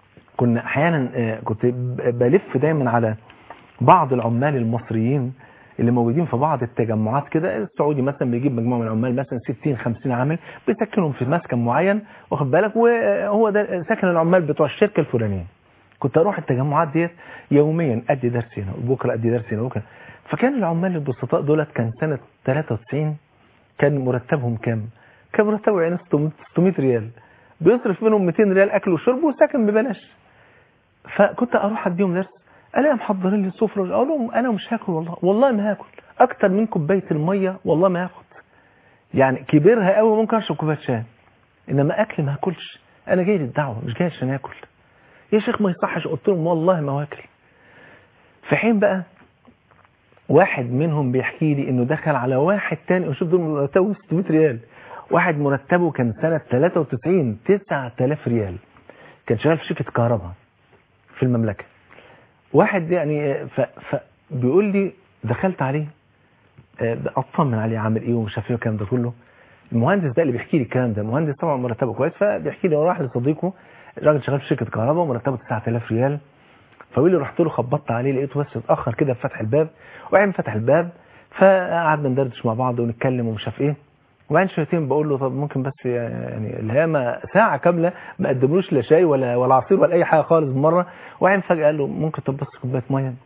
كنا احيانا كنت بلف دايما على بعض العمال المصريين اللي موجودين في بعض التجمعات كده. السعودي مثلا بيجيب مجموعه من العمال مثلا 60 50 عامل بيسكنهم في مسكن معين، واخد بالك، وهو ده سكن العمال بتوع الشركه الفلانيه. كنت اروح التجمعات ديت يوميا، ادي درس هنا وبكره ادي درس هنا وبكره. فكان العمال البسطاء دولت كان سنه 93 كان مرتبهم كام؟ كان مرتبه يعني 600 ريال، بيصرف منهم 200 ريال اكل وشرب وسكن ببلاش. فكنت اروح اديهم درس، الاقي محضرين لي السفره، اقول لهم انا مش هاكل والله ما هاكل اكتر من كوبايه الميه، والله ما هاخد، يعني كبيرها قوي ممكن اشرب كوبايه شاي، انما اكل ما هاكلش. انا جاي للدعوه مش جاي عشان اكل. يا شيخ ما يصحش، قلت لهم والله ما واكل. في حين بقى واحد منهم بيحكي لي انه دخل على واحد تاني، وشوف دول مرتبه 600 ريال، واحد مرتبه كان سنه 93 9000 ريال، كان شغال في شركه كهرباء في المملكه. واحد يعني بيقول لي دخلت عليه اطمن عليه عامل ايه ومش عارف ايه والكلام ده كله. المهندس ده اللي بيحكي لي الكلام ده مهندس طبعا مرتبه كويس، فبيحكي لي هو راح لصديقه راجل شغال في شركه كهرباء ومرتبه 9000 ريال. فبيقول لي رحت له خبطت عليه لقيته بس اتاخر كده في فتح الباب، وبعدين فتح الباب فقعدنا ندردش مع بعض ونتكلم ومش عارف ايه. وبعدين شويتين بقول له طب ممكن بس يعني اللي هي ساعه كامله ما قدملوش لا شاي ولا عصير ولا اي حاجه خالص بالمره. وبعدين فجاه قال له ممكن طب بس كوبايه ميه.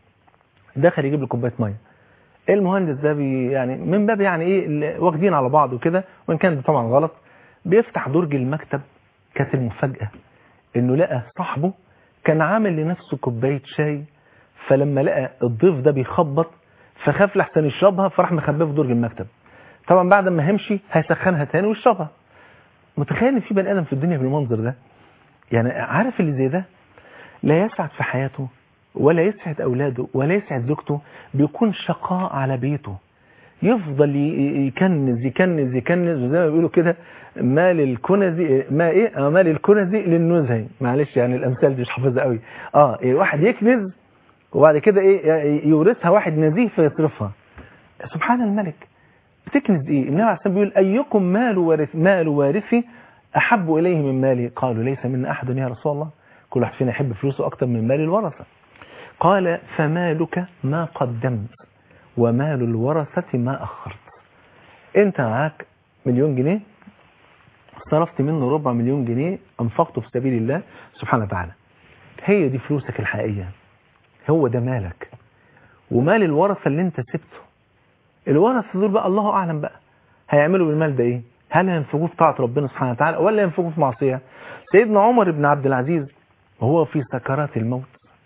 دخل يجيب له كوبايه ميه. المهندس ده يعني من باب يعني ايه واخدين على بعض وكده، وان كان ده طبعا غلط. بيفتح درج المكتب، كانت المفاجاه انه لقى صاحبه كان عامل لنفسه كوبايه شاي، فلما لقى الضيف ده بيخبط فخاف لحسن يشربها، فراح مخبيه في درج المكتب. طبعا بعد ما همشي هيسخنها تاني ويشربها. متخيل ان في بني ادم في الدنيا بالمنظر ده؟ يعني عارف اللي زي ده لا يسعد في حياته ولا يسعد اولاده ولا يسعد زوجته، بيكون شقاء على بيته، يفضل يكنز يكنز يكنز، وزي ما بيقولوا كده مال الكنز مال الكنز للنزهه. معلش يعني الامثال دي مش حافظها قوي. الواحد يكنز وبعد كده يورثها واحد نزيه فيصرفها. سبحان الملك. بتكنز ايه؟ النبي عليه الصلاه والسلام بيقول ايكم مال وارثي احب اليه من مالي؟ قالوا ليس منا احد يا رسول الله، كل واحد فينا يحب فلوسه اكتر من مال الورثه. قال فمالك ما قدمت ومال الورثه ما اخرت. انت معاك 1,000,000 جنيه، صرفت منه 250,000 جنيه انفقته في سبيل الله سبحانه وتعالى، هي دي فلوسك الحقيقيه، هو ده مالك. ومال الورثه اللي انت سبته، الورثه دول بقى الله اعلم بقى هيعملوا بالمال ده ايه؟ هل ينفقوه في طاعه ربنا سبحانه وتعالى ولا ينفقوه في معصيه؟ سيدنا عمر بن عبد العزيز وهو في سكرات الموت،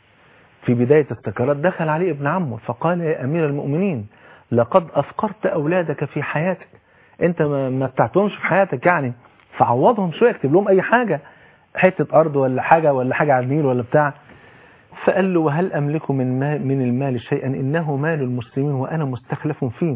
في بدايه السكرات، دخل عليه ابن عمه فقال يا امير المؤمنين لقد افقرت اولادك في حياتك، انت ما بتاعتهمش في حياتك يعني، فعوضهم شويه، اكتب لهم اي حاجه، حته ارض ولا حاجه على النيل ولا بتاع. فقال له وهل أملك من المال شيئا؟ إنه مال المسلمين وأنا مستخلف فيه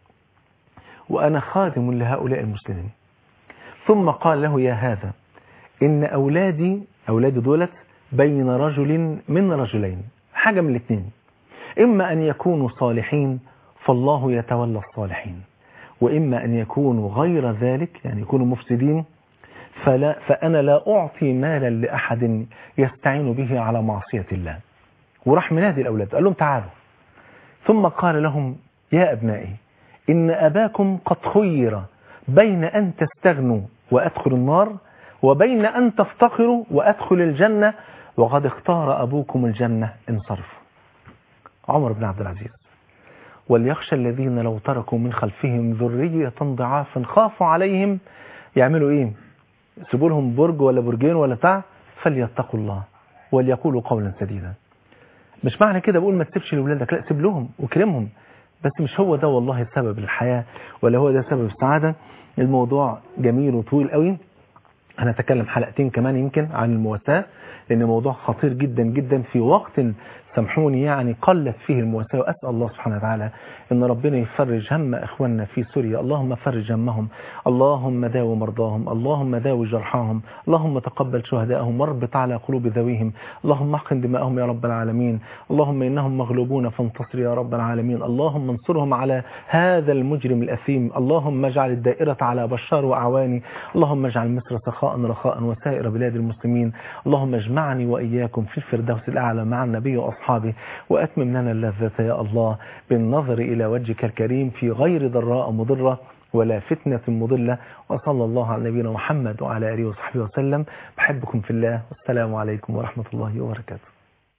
وأنا خادم لهؤلاء المسلمين. ثم قال له يا هذا إن أولادي دولت بين رجل من رجلين، حاجة من الاثنين، إما أن يكونوا صالحين فالله يتولى الصالحين، وإما أن يكونوا غير ذلك يعني يكونوا مفسدين، فأنا لا أعطي مالا لأحد يستعين به على معصية الله. وراح منادي الأولاد قال لهم تعالوا. ثم قال لهم يا أبنائي إن أباكم قد خير بين أن تستغنوا وأدخل النار وبين أن تفتقروا وأدخل الجنة، وقد اختار أبوكم الجنة انصرفوا. عمر بن عبد العزيز. وليخشى الذين لو تركوا من خلفهم ذرية ضعافا خافوا عليهم، يعملوا إيه؟ سيبوا لهم برج ولا برجين ولا بتاع، فليتقوا الله وليقولوا قولا سديدا. مش معنى كده بقول ما تسيبش لأولادك، لا سيب لهم وكرمهم، بس مش هو ده والله سبب الحياة ولا هو ده سبب السعادة. الموضوع جميل وطويل قوي، أنا أتكلم حلقتين كمان يمكن عن المواساة، لأن موضوع خطير جدا جدا في وقت سامحوني يعني قلت فيه المواساة. وأسأل الله سبحانه وتعالى أن ربنا يفرج هم إخواننا في سوريا، اللهم فرج همهم، اللهم داو مرضاهم، اللهم داو جرحاهم، اللهم تقبل شهداءهم واربط على قلوب ذويهم، اللهم احقن دماءهم يا رب العالمين، اللهم إنهم مغلوبون فانتصر يا رب العالمين، اللهم انصرهم على هذا المجرم الأثيم، اللهم اجعل الدائرة على بشار وأعواني، اللهم اجعل مصر سخاء رخاء وسائر بلاد المسلمين، اللهم اجمعني وإياكم في الفردوس الأعلى مع النبي وأصحابه وأصحابه، وأتمم لنا اللذة يا الله بالنظر إلى وجهك الكريم في غير ضراء مضرة ولا فتنة مضلة. وصلى الله على نبينا محمد وعلى آله وصحبه وسلم. بحبكم في الله، والسلام عليكم ورحمة الله وبركاته.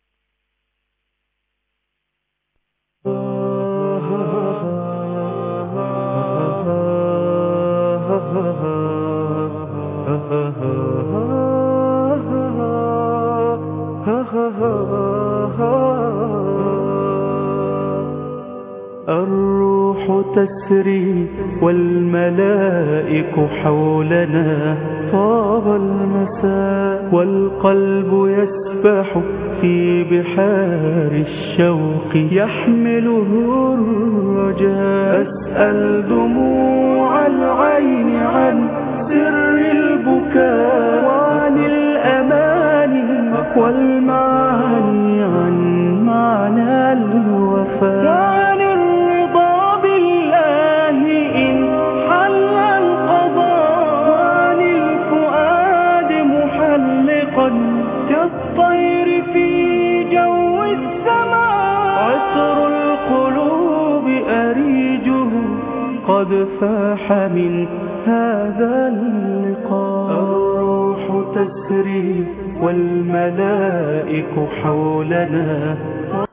الروح تسري والملائك حولنا، طاب المساء والقلب يسبح في بحار الشوق يحمله الرجاء. أسأل دموع العين عن سر البكاء وعن الأماني والمعاني عن معنى الوفاء، وعن الرضا بالله إن حل القضاء، وعن الفؤاد محلقا كالطير في جو السماء. عطر القلوب أريجه قد فاح من هذا اللقاء. الروح تسري والملائك حولنا.